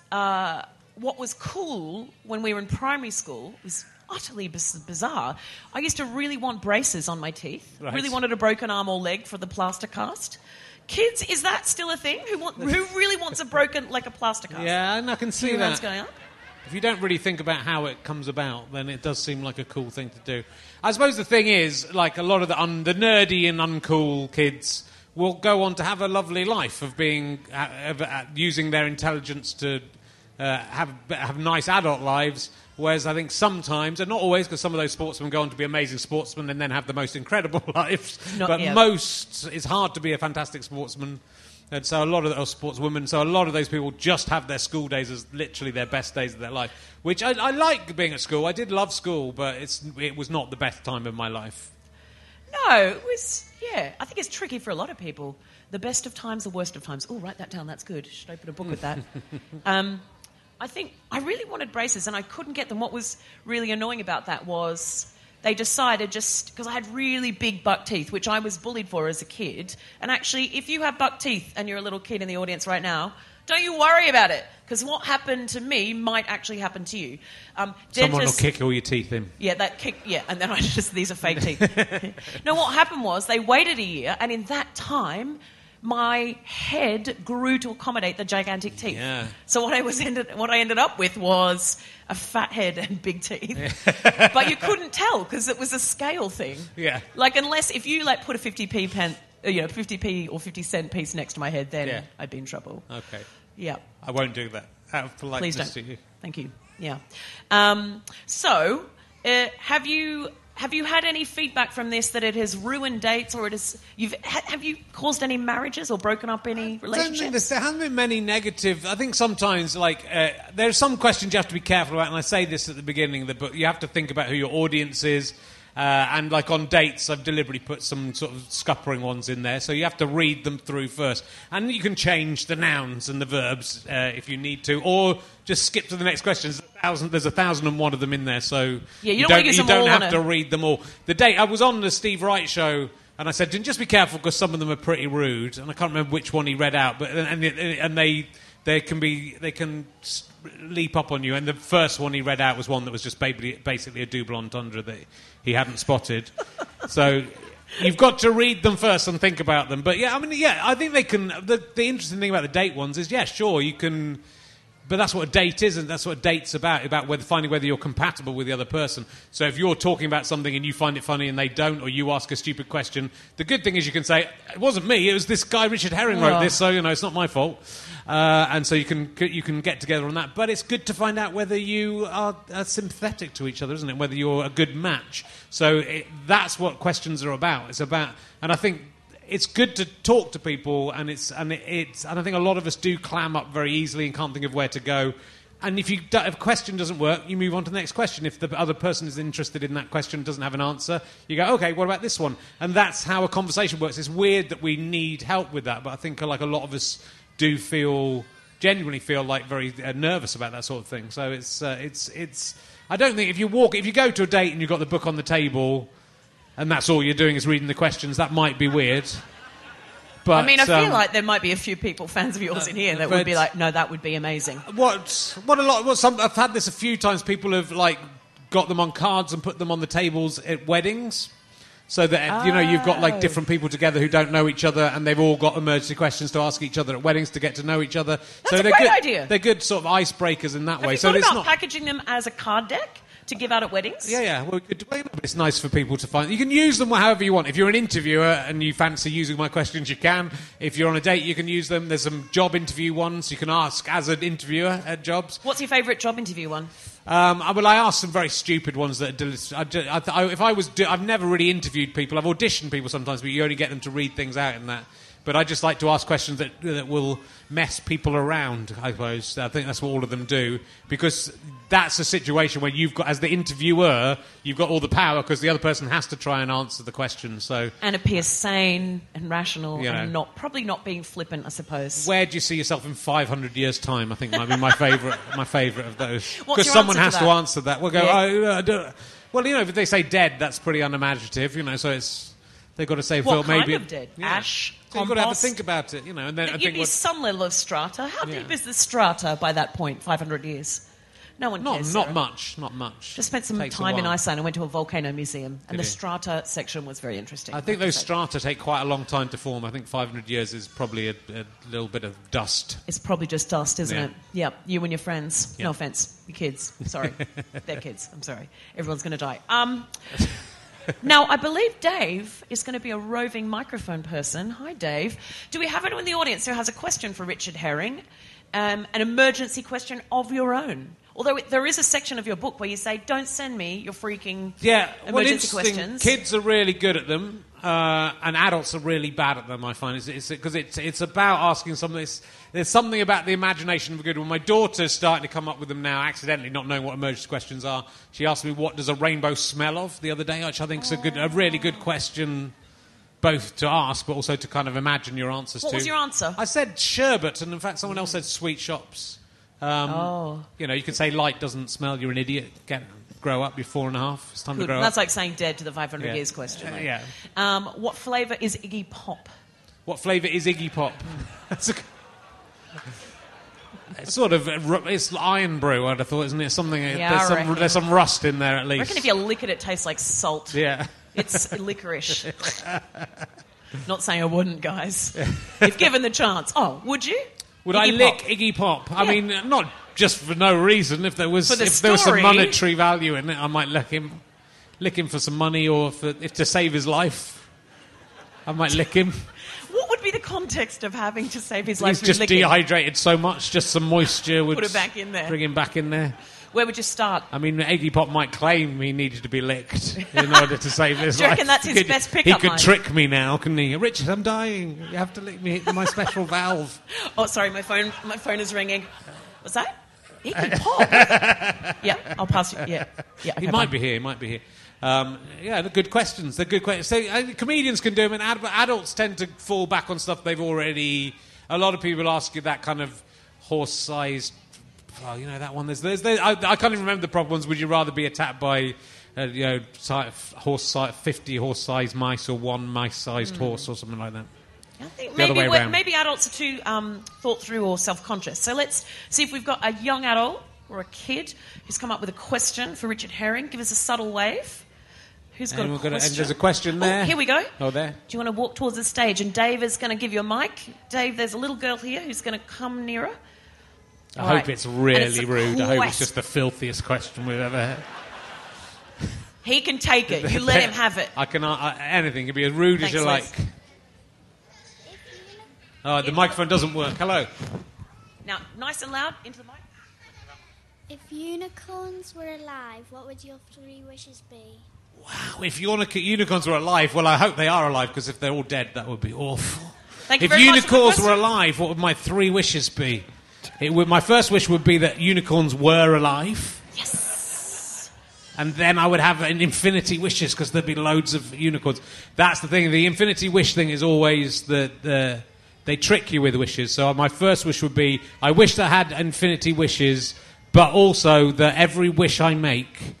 cool when we were in primary school was utterly bizarre. I used to really want braces on my teeth. Right. Really wanted a broken arm or leg for the plaster cast. Kids, is that still a thing? Who really wants a plaster cast? Yeah, and I can see that. What's going on? If you don't really think about how it comes about, then it does seem like a cool thing to do. I suppose the thing is, like a lot of the nerdy and uncool kids will go on to have a lovely life of being using their intelligence to have nice adult lives. Whereas I think sometimes, and not always, because some of those sportsmen go on to be amazing sportsmen and then have the most incredible lives. Most, it's hard to be a fantastic sportsman. And so a lot of those sportswomen, so a lot of those people just have their school days as literally their best days of their life. Which I like being at school. I did love school, but it was not the best time of my life. No, it was, I think it's tricky for a lot of people. The best of times, the worst of times. Oh, write that down, that's good. Should open a book with that. I think I really wanted braces and I couldn't get them. What was really annoying about that was they decided, just because I had really big buck teeth, which I was bullied for as a kid. And actually, if you have buck teeth and you're a little kid in the audience right now, don't you worry about it, because what happened to me might actually happen to you. Someone will kick all your teeth in. Yeah, and then these are fake teeth. No, what happened was they waited a year, and in that time, my head grew to accommodate the gigantic teeth. Yeah. So what I ended up with was a fat head and big teeth. But you couldn't tell because it was a scale thing. Yeah. Like, unless if you put a 50p pen, 50p or 50 cent piece next to my head, then I'd be in trouble. Okay. Yeah. I won't do that. Out of politeness Please don't. to you. Thank you. Yeah. Have you had any feedback from this that it has ruined dates, or have you caused any marriages or broken up any relationships? There haven't been many negative. I think sometimes, there are some questions you have to be careful about, and I say this at the beginning of the book. You have to think about who your audience is. And on dates, I've deliberately put some sort of scuppering ones in there, so you have to read them through first. And you can change the nouns and the verbs if you need to, or just skip to the next question. There's 1,001 of them in there, so you don't have to read them all. The date, I was on the Steve Wright show, and I said, just be careful because some of them are pretty rude, and I can't remember which one he read out, but and they can leap up on you. And the first one he read out was one that was just basically a double entendre that he hadn't spotted. So You've got to read them first and think about them. But I think they can. The interesting thing about the date ones is, sure, you can. But that's what a date is, and that's what a date's about finding whether you're compatible with the other person. So if you're talking about something and you find it funny and they don't, or you ask a stupid question, the good thing is you can say, it wasn't me, it was this guy Richard Herring wrote this, so, it's not my fault. And so you can get together on that. But it's good to find out whether you are sympathetic to each other, isn't it? Whether you're a good match. So that's what questions are about. It's about, and I think it's good to talk to people, and I think a lot of us do clam up very easily and can't think of where to go. And if a question doesn't work, you move on to the next question. If the other person is interested in that question and doesn't have an answer, you go, okay, what about this one? And that's how a conversation works. It's weird that we need help with that, but I think like a lot of us do genuinely feel like very nervous about that sort of thing. So it's. I don't think if you go to a date and you've got the book on the table, and that's all you're doing is reading the questions, that might be weird. But, I feel like there might be a few people, fans of yours in here, that would be like, no, that would be amazing. I've had this a few times. People have got them on cards and put them on the tables at weddings, so that you've got different people together who don't know each other, and they've all got emergency questions to ask each other at weddings to get to know each other. That's a great idea. They're good sort of icebreakers in that way. Have you thought about packaging them as a card deck to give out at weddings? Yeah. Well, it's nice for people to find. You can use them however you want. If you're an interviewer and you fancy using my questions, you can. If you're on a date, you can use them. There's some job interview ones you can ask as an interviewer at jobs. What's your favourite job interview one? I asked some very stupid ones that I've never really interviewed people. I've auditioned people sometimes, but you only get them to read things out in that. But I just like to ask questions that will mess people around, I suppose. I think that's what all of them do, because that's a situation where you've got, as the interviewer, you've got all the power because the other person has to try and answer the question. So and appear sane and rational and probably not being flippant, I suppose. Where do you see yourself in 500 years' time? I think might be my favourite of those. Because someone has to answer that. We'll go, if they say dead, that's pretty unimaginative, so it's... They've got to say, what maybe... What kind of dead? Yeah. Ash, so you've got to have a think about it, and then give you some level of strata. How deep is the strata by that point, 500 years? No one cares, Not much. Just spent some time in Iceland and went to a volcano museum, and the strata section was very interesting. I think those strata take quite a long time to form. I think 500 years is probably a little bit of dust. It's probably just dust, isn't it? Yeah, you and your friends. Yeah. No offence, your kids. Sorry. They're kids. I'm sorry. Everyone's going to die. Now, I believe Dave is going to be a roving microphone person. Hi, Dave. Do we have anyone in the audience who has a question for Richard Herring? An emergency question of your own? Although there is a section of your book where you say, don't send me your freaking emergency questions. Kids are really good at them, and adults are really bad at them, I find. Because it's about asking something. There's something about the imagination of a good one. My daughter's starting to come up with them now, accidentally, not knowing what emergency questions are. She asked me, what does a rainbow smell of, the other day, which I think is a really good question, both to ask, but also to kind of imagine your answers to. What was your answer? I said sherbet, and in fact someone else said sweet shops. You can say light doesn't smell, you're an idiot. Grow up, you're 4.5. It's time to grow up. That's like saying dead to the 500 years question. What flavour is Iggy Pop? What flavour is Iggy Pop? It's sort of it's iron brew, I'd have thought, isn't it? Something. There's some rust in there at least. I reckon if you lick it, it tastes like salt. Yeah, it's licorice. Not saying I wouldn't, guys. If given the chance, would you? Would I lick Iggy Pop? I mean, not just for no reason. If there was some monetary value in it, I might lick him for some money, or to save his life. I might lick him. What would be the context of having to save his life? He's just dehydrated so much, just some moisture would put it back in there. Bring him back in there. Where would you start? I mean, Iggy Pop might claim he needed to be licked in order to save his life. Do you reckon that's his best pickup line? He could trick me now, couldn't he? Richard, I'm dying. You have to lick me. My special valve. Oh, sorry, my phone is ringing. What's that? Iggy Pop. Yeah, I'll pass you. Yeah. Okay, he might be here. They're good questions. They're good questions. So, comedians can do them, and adults tend to fall back on stuff they've already... A lot of people ask you that kind of horse-sized... Oh, that one. I can't even remember the proper ones. Would you rather be attacked by, 50 horse-sized mice or one mice-sized horse or something like that? I think maybe adults are too thought through or self-conscious. So let's see if we've got a young adult or a kid who's come up with a question for Richard Herring. Give us a subtle wave. Who's got a And question? there's a question there. Oh, here we go. Oh, there. Do you want to walk towards the stage? And Dave is going to give you a mic. Dave, there's a little girl here who's going to come nearer. I All hope right. it's really And it's a rude. I hope it's quest- just the filthiest question we've ever had. He can take it. You let him have it. I can anything. It can be as rude as Thanks, you like. Liz. Oh, the microphone doesn't work. Hello. Now, nice and loud into the mic. If unicorns were alive, what would your 3 wishes be? Wow, if unicorns were alive, well, I hope they are alive, because if they're all dead, that would be awful. Thank you If very much for the unicorns question. were alive, what would my 3 wishes be? My first wish would be that unicorns were alive. Yes. And then I would have an infinity wishes, because there'd be loads of unicorns. That's the thing. The infinity wish thing is always that they trick you with wishes. So my first wish would be, I wish that I had infinity wishes, but also that every wish I make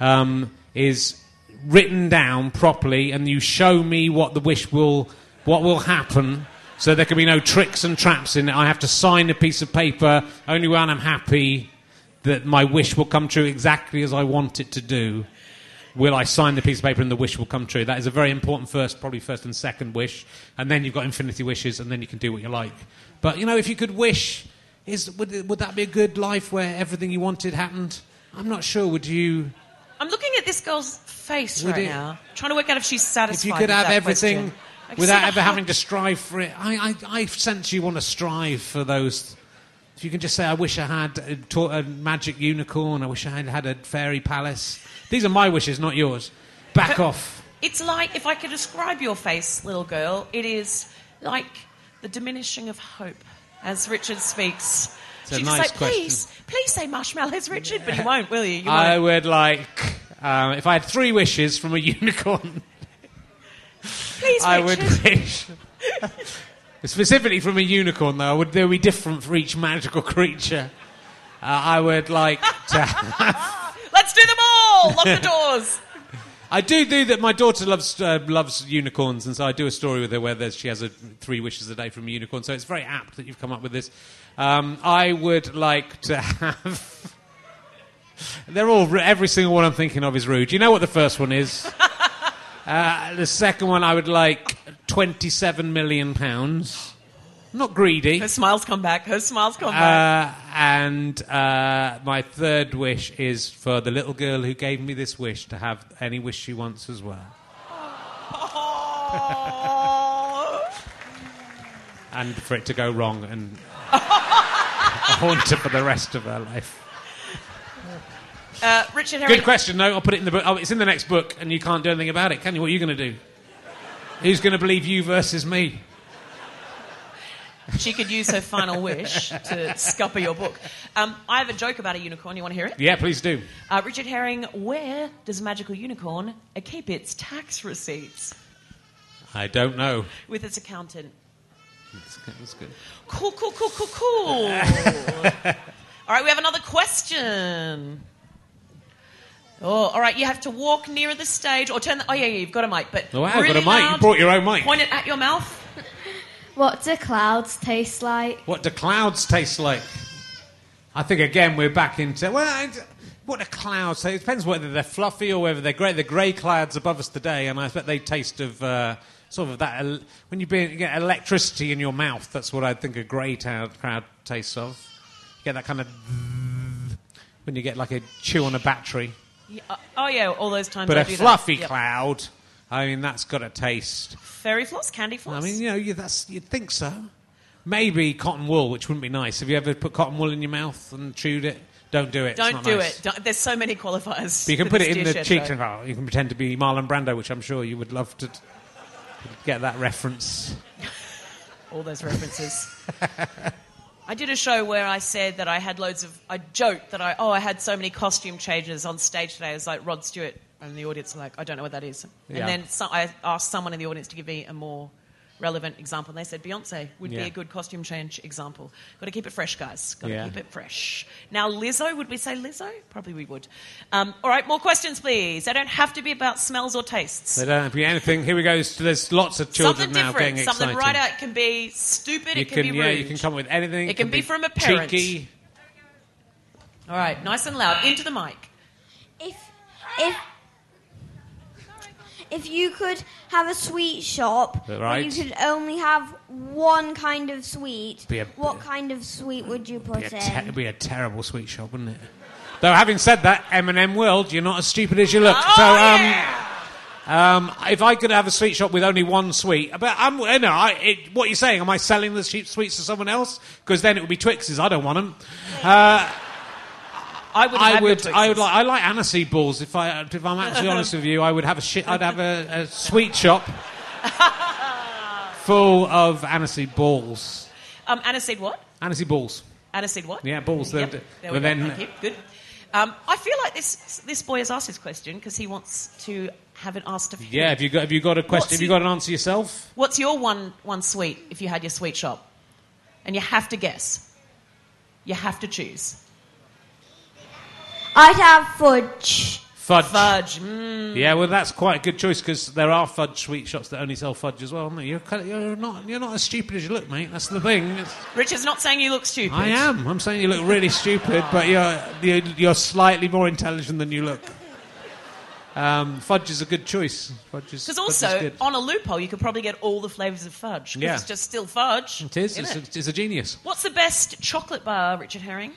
is written down properly, and you show me what will happen, so there can be no tricks and traps in it. I have to sign a piece of paper only when I'm happy that my wish will come true exactly as I want it to do. Will I sign the piece of paper and the wish will come true? That is a very important probably first and second wish, and then you've got infinity wishes, and then you can do what you like. But if you could wish, would that be a good life where everything you wanted happened? I'm not sure. Would you? I'm looking at this girl's face Would right it- now, trying to work out if she's satisfied. If you could with have that everything question. I can without see the ever heart- having to strive for it, I sense you want to strive for those. If you can just say, I wish I had a magic unicorn, I wish I had a fairy palace. These are my wishes, not yours. Back off. It's like, if I could describe your face, little girl, it is like the diminishing of hope as Richard speaks. It's a She nice could say, please say marshmallows, Richard, but you won't, will you? You I won't. would like, if I had 3 wishes from a unicorn, Please, I would Richard. wish. Specifically from a unicorn, though, they would be different for each magical creature. I would like to have. Let's do them all! Lock the doors! I do that. My daughter loves unicorns, and so I do a story with her where she has 3 wishes a day from a unicorn. So it's very apt that you've come up with this. I would like to have. Every single one I'm thinking of is rude. You know what the first one is? The second one, I would like £27 million. Not greedy. Her smiles come back. And my third wish is for the little girl who gave me this wish to have any wish she wants as well. And for it to go wrong and haunt her for the rest of her life. Richard Herring. Good question, no, I'll put it in the book. Oh, it's in the next book, and you can't do anything about it, can you? What are you going to do? Who's going to believe you versus me? She could use her final wish to scupper your book. I have a joke about a unicorn. You want to hear it? Yeah, please do. Richard Herring, where does a magical unicorn keep its tax receipts? I don't know. With its accountant. That's good. Cool. All right, we have another question. Oh, all right, you have to walk nearer the stage or turn the... Oh, yeah, you've got a mic, but Oh, I've really got a mic. loud, You brought your own mic. Point it at your mouth. What do clouds taste like? What do clouds taste like? I think, again, we're back into... what do clouds taste? It depends whether they're fluffy or whether they're grey. The grey clouds above us today, and I bet they taste of... sort of that... when you get electricity in your mouth, that's what I think a grey cloud tastes of. You get that kind of... when you get like a chew on a battery. Yeah, all those times But I a do fluffy that. Yep. cloud, I mean, that's got a taste. Fairy floss, candy floss. I mean, you'd think so. Maybe cotton wool, which wouldn't be nice. Have you ever put cotton wool in your mouth and chewed it? Don't do it. It's Don't not do nice. it. There's so many qualifiers. But you can for put this it in the Dear cheeks Shed and you can pretend to be Marlon Brando, which I'm sure you would love to get that reference. show. All those references. I did a show where I said that I joked that I had so many costume changes on stage today. It was like Rod Stewart, and the audience were like, I don't know what that is. Yeah. And then I asked someone in the audience to give me a more relevant example, and they said Beyonce would be Yeah. a good costume change example. Got to keep it fresh, guys. Got to Yeah. keep it fresh. Now, Lizzo, would we say Lizzo? Probably we would. All right, more questions, please. They don't have to be about smells or tastes. They don't have to be anything. Here we go. There's lots of children Something now different, getting something excited. right out. It can be stupid, You it can be rude. Yeah, you can come up with anything. It can be from a parent. Cheeky. All right, nice and loud. Into the mic. If if you could have a sweet shop, Right. and you could only have one kind of sweet, Be a- what kind of sweet would you put in? It'd be a terrible sweet shop, wouldn't it? Though, having said that, M&M World, you're not as stupid as you look. If I could have a sweet shop with only one sweet, but what you're saying? Am I selling the cheap sweets to someone else? Because then it would be Twixes. I don't want them. I like aniseed balls. If I'm actually honest with you, I would have I'd have a sweet shop full of aniseed balls. Aniseed what? Aniseed balls. Aniseed what? Yeah, balls. Yep. There we go. Thank you. Good. I feel like this boy has asked his question because he wants to have it asked of him. Yeah, have you got a question? Have you got an answer yourself? What's your one sweet if you had your sweet shop? And you have to guess. You have to choose. I'd have fudge. Fudge. Mm. Yeah, well, that's quite a good choice because there are fudge sweet shops that only sell fudge as well, aren't they? You're not as stupid as you look, mate. That's the thing. Richard's not saying you look stupid. I am. I'm saying you look really stupid, but you're slightly more intelligent than you look. Fudge is a good choice. Because also, on a loophole, you could probably get all the flavours of fudge. Because it's just still fudge. It is. It's a genius. What's the best chocolate bar, Richard Herring?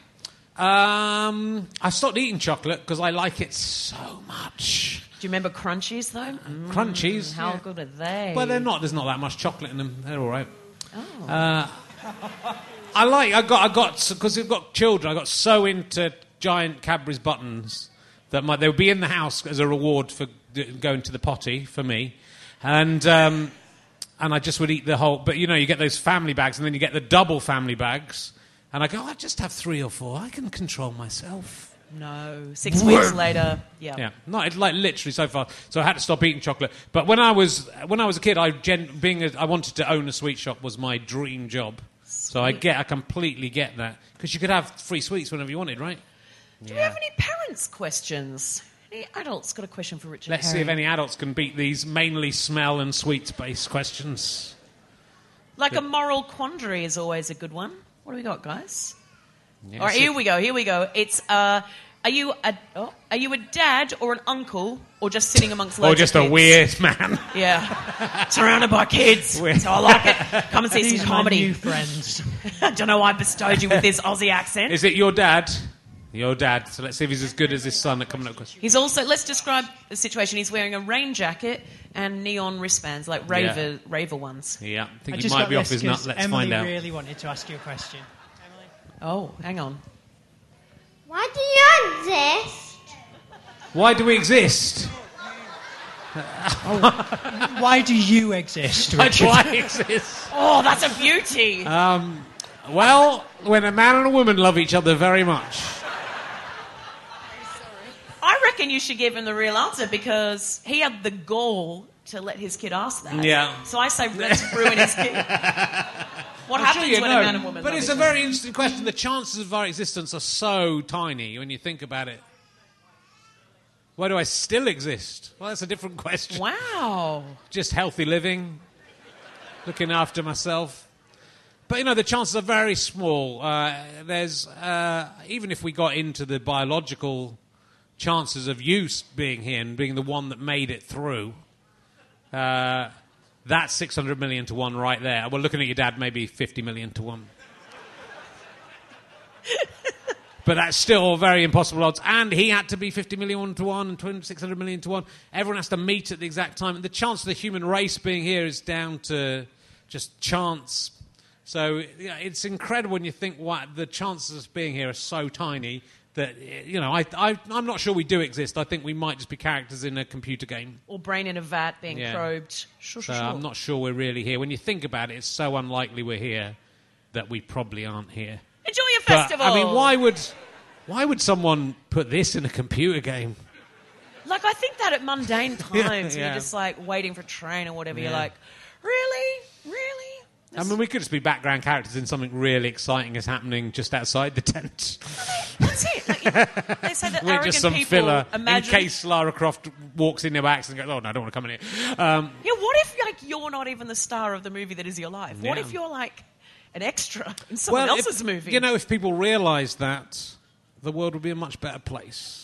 I stopped eating chocolate because I like it so much. Do you remember Crunchies, though? Crunchies? How good are they? Well, they're not. There's not that much chocolate in them. They're all right. Oh. I got because we've got children. I got so into giant Cadbury's buttons that they would be in the house as a reward for going to the potty for me, and I just would eat the whole. But you get those family bags, and then you get the double family bags, and I go, I just have 3 or 4. I can control myself. No, 6 weeks later, yeah, not like literally so far. So I had to stop eating chocolate. But when I was a kid, I wanted to own a sweet shop was my dream job. Sweet. So I completely get that because you could have free sweets whenever you wanted, right? Do we have any parents' questions? Any adults got a question for Richard? Let's see if any adults can beat these mainly smell and sweets-based questions. Like a moral quandary is always a good one. What do we got, guys? Yeah, all right, here we go. It's are you a dad or an uncle or just sitting amongst loads of kids? Or just a weird man. Yeah. Surrounded by kids. So I like it. Come and see These some comedy. New friends. I don't know why I bestowed you with this Aussie accent. Is it your dad? Your dad. So let's see if he's as good as his son at coming up with questions. He's also, let's describe the situation. He's wearing a rain jacket and neon wristbands, like raver ones. Yeah, I think he might be off his nut. Let's Emily find out. really wanted to ask you a question. Emily? Oh, hang on. Why do you exist? Why do we exist? Why do you exist, Richard? Why do I exist? Oh, that's a beauty. Well, when a man and a woman love each other very much. I reckon you should give him the real answer because he had the gall to let his kid ask that. Yeah. So I say let's ruin his kid. What happens when a man and woman But love it's each a other? very interesting question. The chances of our existence are so tiny when you think about it. Why do I still exist? Well, that's a different question. Wow. Just healthy living, looking after myself. But, the chances are very small. There's even if we got into the biological chances of you being here and being the one that made it through, that's 600 million to 1 right there. Well, looking at your dad, maybe 50 million to 1. But that's still very impossible odds. And he had to be 50 million to 1 and 600 million to 1. Everyone has to meet at the exact time. And the chance of the human race being here is down to just chance. So it's incredible when you think the chances of being here are so tiny that, I'm not sure we do exist. I think we might just be characters in a computer game. Or brain in a vat being probed. Sure. I'm not sure we're really here. When you think about it, it's so unlikely we're here that we probably aren't here. Enjoy your festival. I mean, why would someone put this in a computer game? Like, I think that at mundane times, when you're just like waiting for a train or whatever, you're like, really? I mean, we could just be background characters in something really exciting is happening just outside the tent. That's it. Like, they say that we're arrogant just some people filler imagine... in case Lara Croft walks in their backs and goes, oh, no, I don't want to come in here. What if you're not even the star of the movie that is your life? What if you're like an extra in someone else's movie? If people realised that, the world would be a much better place.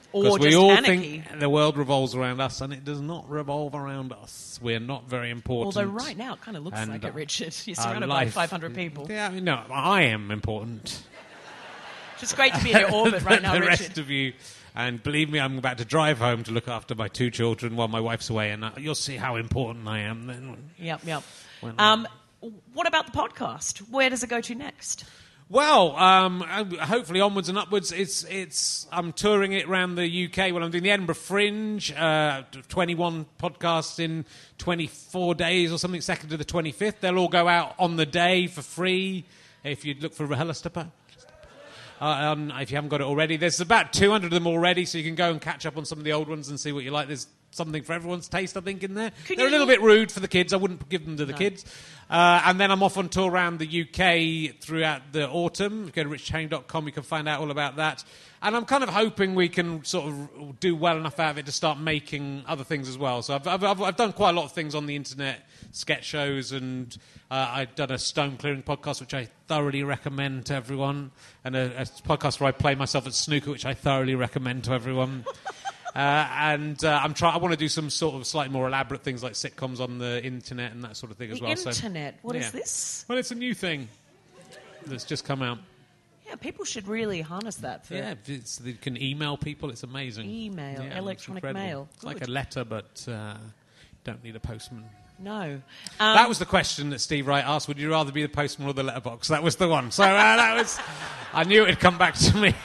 Or Because we just all anarchy. think the world revolves around us, and it does not revolve around us. We're not very important. Although right now it kind of looks And like it, Richard. You're our surrounded by life- 500 people. Yeah, I mean, no, I am important. It's great to be in your orbit right now, the Richard. rest of you. And believe me, I'm about to drive home to look after my 2 children while my wife's away, and you'll see how important I am then. Yep. When What about the podcast? Where does it go to next? Well, hopefully onwards and upwards. I'm touring it around the UK. Well, I'm doing the Edinburgh Fringe, 21 podcasts in 24 days or something, 2nd to the 25th. They'll all go out on the day for free if you look for RHLSTP. If you haven't got it already. There's about 200 of them already, so you can go and catch up on some of the old ones and see what you like. There's something for everyone's taste, I think, in there. They're a little bit rude for the kids. I wouldn't give them to the kids. And then I'm off on tour around the UK throughout the autumn. Go to richardherring.com. You can find out all about that. And I'm kind of hoping we can sort of do well enough out of it to start making other things as well. So I've done quite a lot of things on the internet, sketch shows, and I've done a stone clearing podcast, which I thoroughly recommend to everyone, and a podcast where I play myself at snooker, which I thoroughly recommend to everyone. I want to do some sort of slightly more elaborate things like sitcoms on the internet and that sort of thing as well. The internet? What is this? Well, it's a new thing that's just come out. Yeah, people should really harness that. You can email people. It's amazing. Email, electronic mail. It's like a letter, but don't need a postman. No. That was the question that Steve Wright asked. Would you rather be the postman or the letterbox? That was the one. So that was... I knew it would come back to me.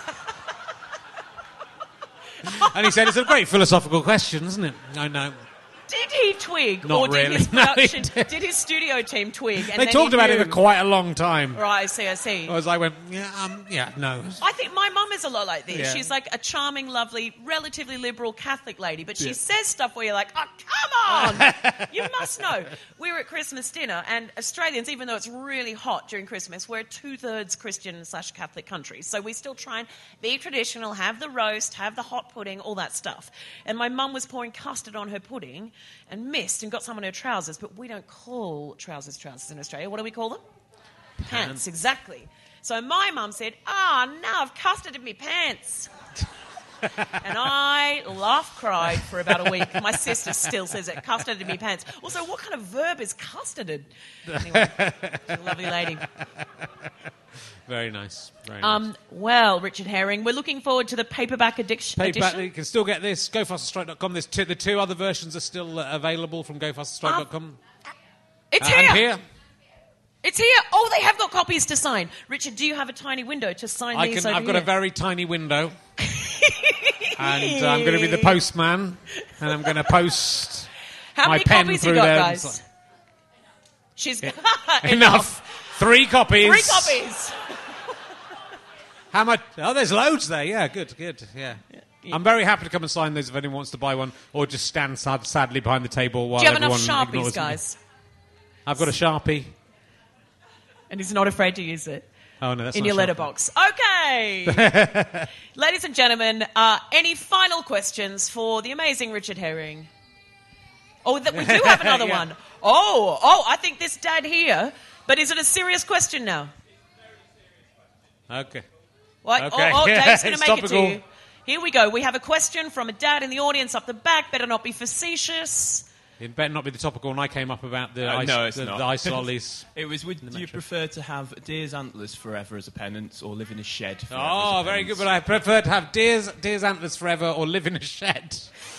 And he said, it's a great philosophical question, isn't it? I know. Did he twig? Not or did really. his production, No, did his studio team twig? And they then talked he about it knew? for quite a long time. Right, I see. As I went, no. I think my mum is a lot like this. Yeah. She's like a charming, lovely, relatively liberal Catholic lady, but she Yeah. says stuff where you're like, oh, come on! You must know. We were at Christmas dinner, and Australians, even though it's really hot during Christmas, we're a 2/3 Christian/Catholic country, so we still try and be traditional, have the roast, have the hot pudding, all that stuff. And my mum was pouring custard on her pudding and missed and got some on her trousers, but we don't call trousers in Australia. What do we call them? Pants, exactly. So my mum said, no, I've custard in my pants. And I cried for about a week. My sister still says it, custard in my pants. Also, what kind of verb is custarded? Anyway, she's a lovely lady. Very nice. Very nice. Well, Richard Herring, we're looking forward to the paperback edition. You can still get this. GoFasterStrike.com. The 2 other versions are still available from GoFasterStrike.com. It's here. It's here. Oh, they have got copies to sign. Richard, do you have a tiny window to sign these over I've got here? a very tiny window. And I'm going to be the postman. And I'm going to post How my many pen copies through you got, there. guys? She's Enough. 3 copies. 3 copies. How much? Oh, there's loads there. Yeah, good. Yeah. I'm very happy to come and sign those if anyone wants to buy one, or just stand sadly behind the table while Do you have everyone enough ignores Sharpies, guys? me. I've got a Sharpie. And he's not afraid to use it. Oh, no, that's in not your Sharpie. letterbox. Okay. Ladies and gentlemen, any final questions for the amazing Richard Herring? Oh, we do have another Yeah. one. Oh, I think this dad here. But is it a serious question now? Okay. What? Okay. Oh, Dave's going It's to make it topical. to you. Here we go. We have a question from a dad in the audience up the back. Better not be facetious. It better not be the topical one I came up about the No, it's the not. ice lollies. It was, do you prefer to have deer's antlers forever as a penance or live in a shed forever Oh, as a very penance? good. But I prefer to have deer's antlers forever or live in a shed.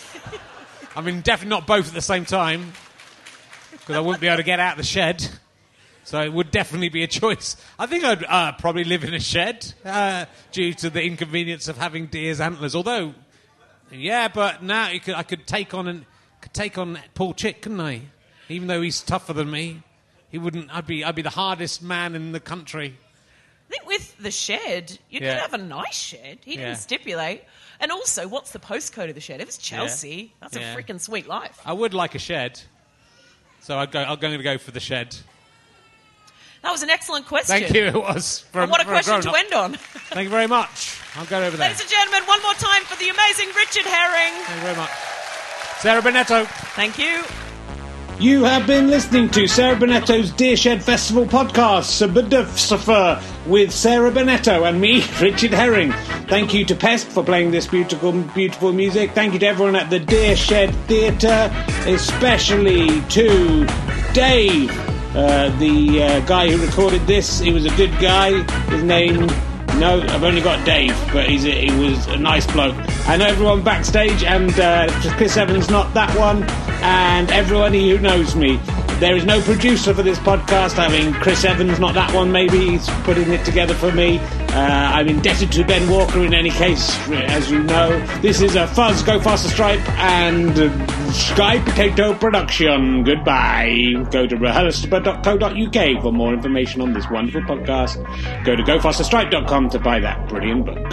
I mean, definitely not both at the same time, because I wouldn't be able to get out of the shed. So it would definitely be a choice. I think I'd probably live in a shed due to the inconvenience of having deer's antlers. Although, yeah, but now I could take on Paul Chick, couldn't I? Even though he's tougher than me, he wouldn't. I'd be the hardest man in the country. I think with the shed, you Yeah. could have a nice shed. He didn't Yeah. stipulate. And also, what's the postcode of the shed? If it's Chelsea, that's Yeah. a freaking sweet life. I would like a shed, so I'm going to go for the shed. That was an excellent question. Thank you. It was. And what a question to end on. Thank you very much. I'll go over there. Ladies and gentlemen, one more time for the amazing Richard Herring. Thank you very much. Sarah Bonetto. Thank you. You have been listening to Sarah Bonetto's Deer Shed Festival podcast, Sabadufsafer, with Sarah Bonetto and me, Richard Herring. Thank you to Pest for playing this beautiful, beautiful music. Thank you to everyone at the Deer Shed Theatre, especially to Dave, the guy who recorded this. He was a good guy. His name... No, I've only got Dave, but he was a nice bloke. I know everyone backstage, and Chris Evans, not that one, and everyone who knows me. There is no producer for this podcast. I mean, Chris Evans, not that one, maybe. He's putting it together for me. I'm indebted to Ben Walker in any case, as you know. This is a Fuzz, Go Faster Stripe, and Sky Potato production. Goodbye. Go to rehearsal.co.uk for more information on this wonderful podcast. Go to gofasterstripe.com to buy that brilliant book.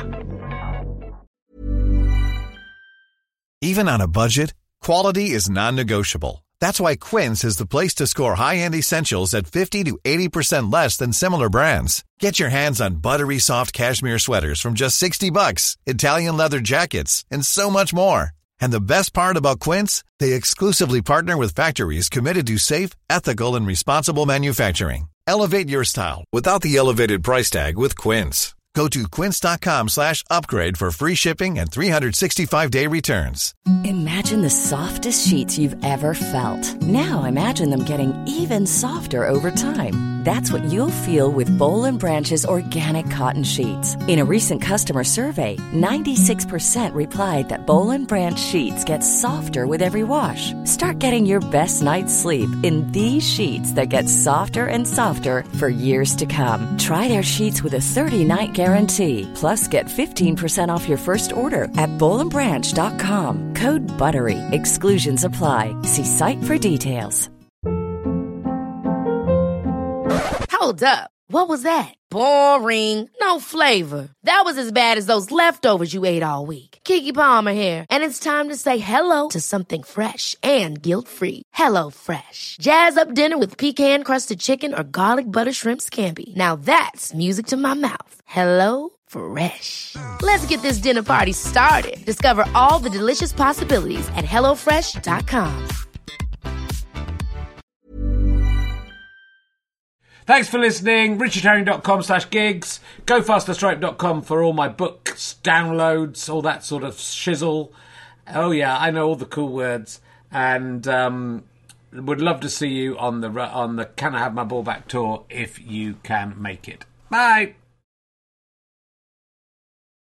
Even on a budget, quality is non-negotiable. That's why Quince is the place to score high-end essentials at 50 to 80% less than similar brands. Get your hands on buttery soft cashmere sweaters from just $60, Italian leather jackets, and so much more. And the best part about Quince, they exclusively partner with factories committed to safe, ethical, and responsible manufacturing. Elevate your style without the elevated price tag with Quince. Go to quince.com/upgrade for free shipping and 365-day returns. Imagine the softest sheets you've ever felt. Now imagine them getting even softer over time. That's what you'll feel with Boll & Branch's organic cotton sheets. In a recent customer survey, 96% replied that Boll & Branch sheets get softer with every wash. Start getting your best night's sleep in these sheets that get softer and softer for years to come. Try their sheets with a 30-night guarantee. Plus, get 15% off your first order at bollandbranch.com. Code BUTTERY. Exclusions apply. See site for details. Hold up. What was that? Boring. No flavor. That was as bad as those leftovers you ate all week. Keke Palmer here, and it's time to say hello to something fresh and guilt-free. Hello Fresh. Jazz up dinner with pecan-crusted chicken or garlic butter shrimp scampi. Now that's music to my mouth. Hello Fresh. Let's get this dinner party started. Discover all the delicious possibilities at HelloFresh.com. Thanks for listening. richardherring.com/gigs. GoFasterStripe.com for all my books, downloads, all that sort of shizzle. Oh yeah, I know all the cool words. And would love to see you on the Can I Have My Ball Back tour if you can make it. Bye.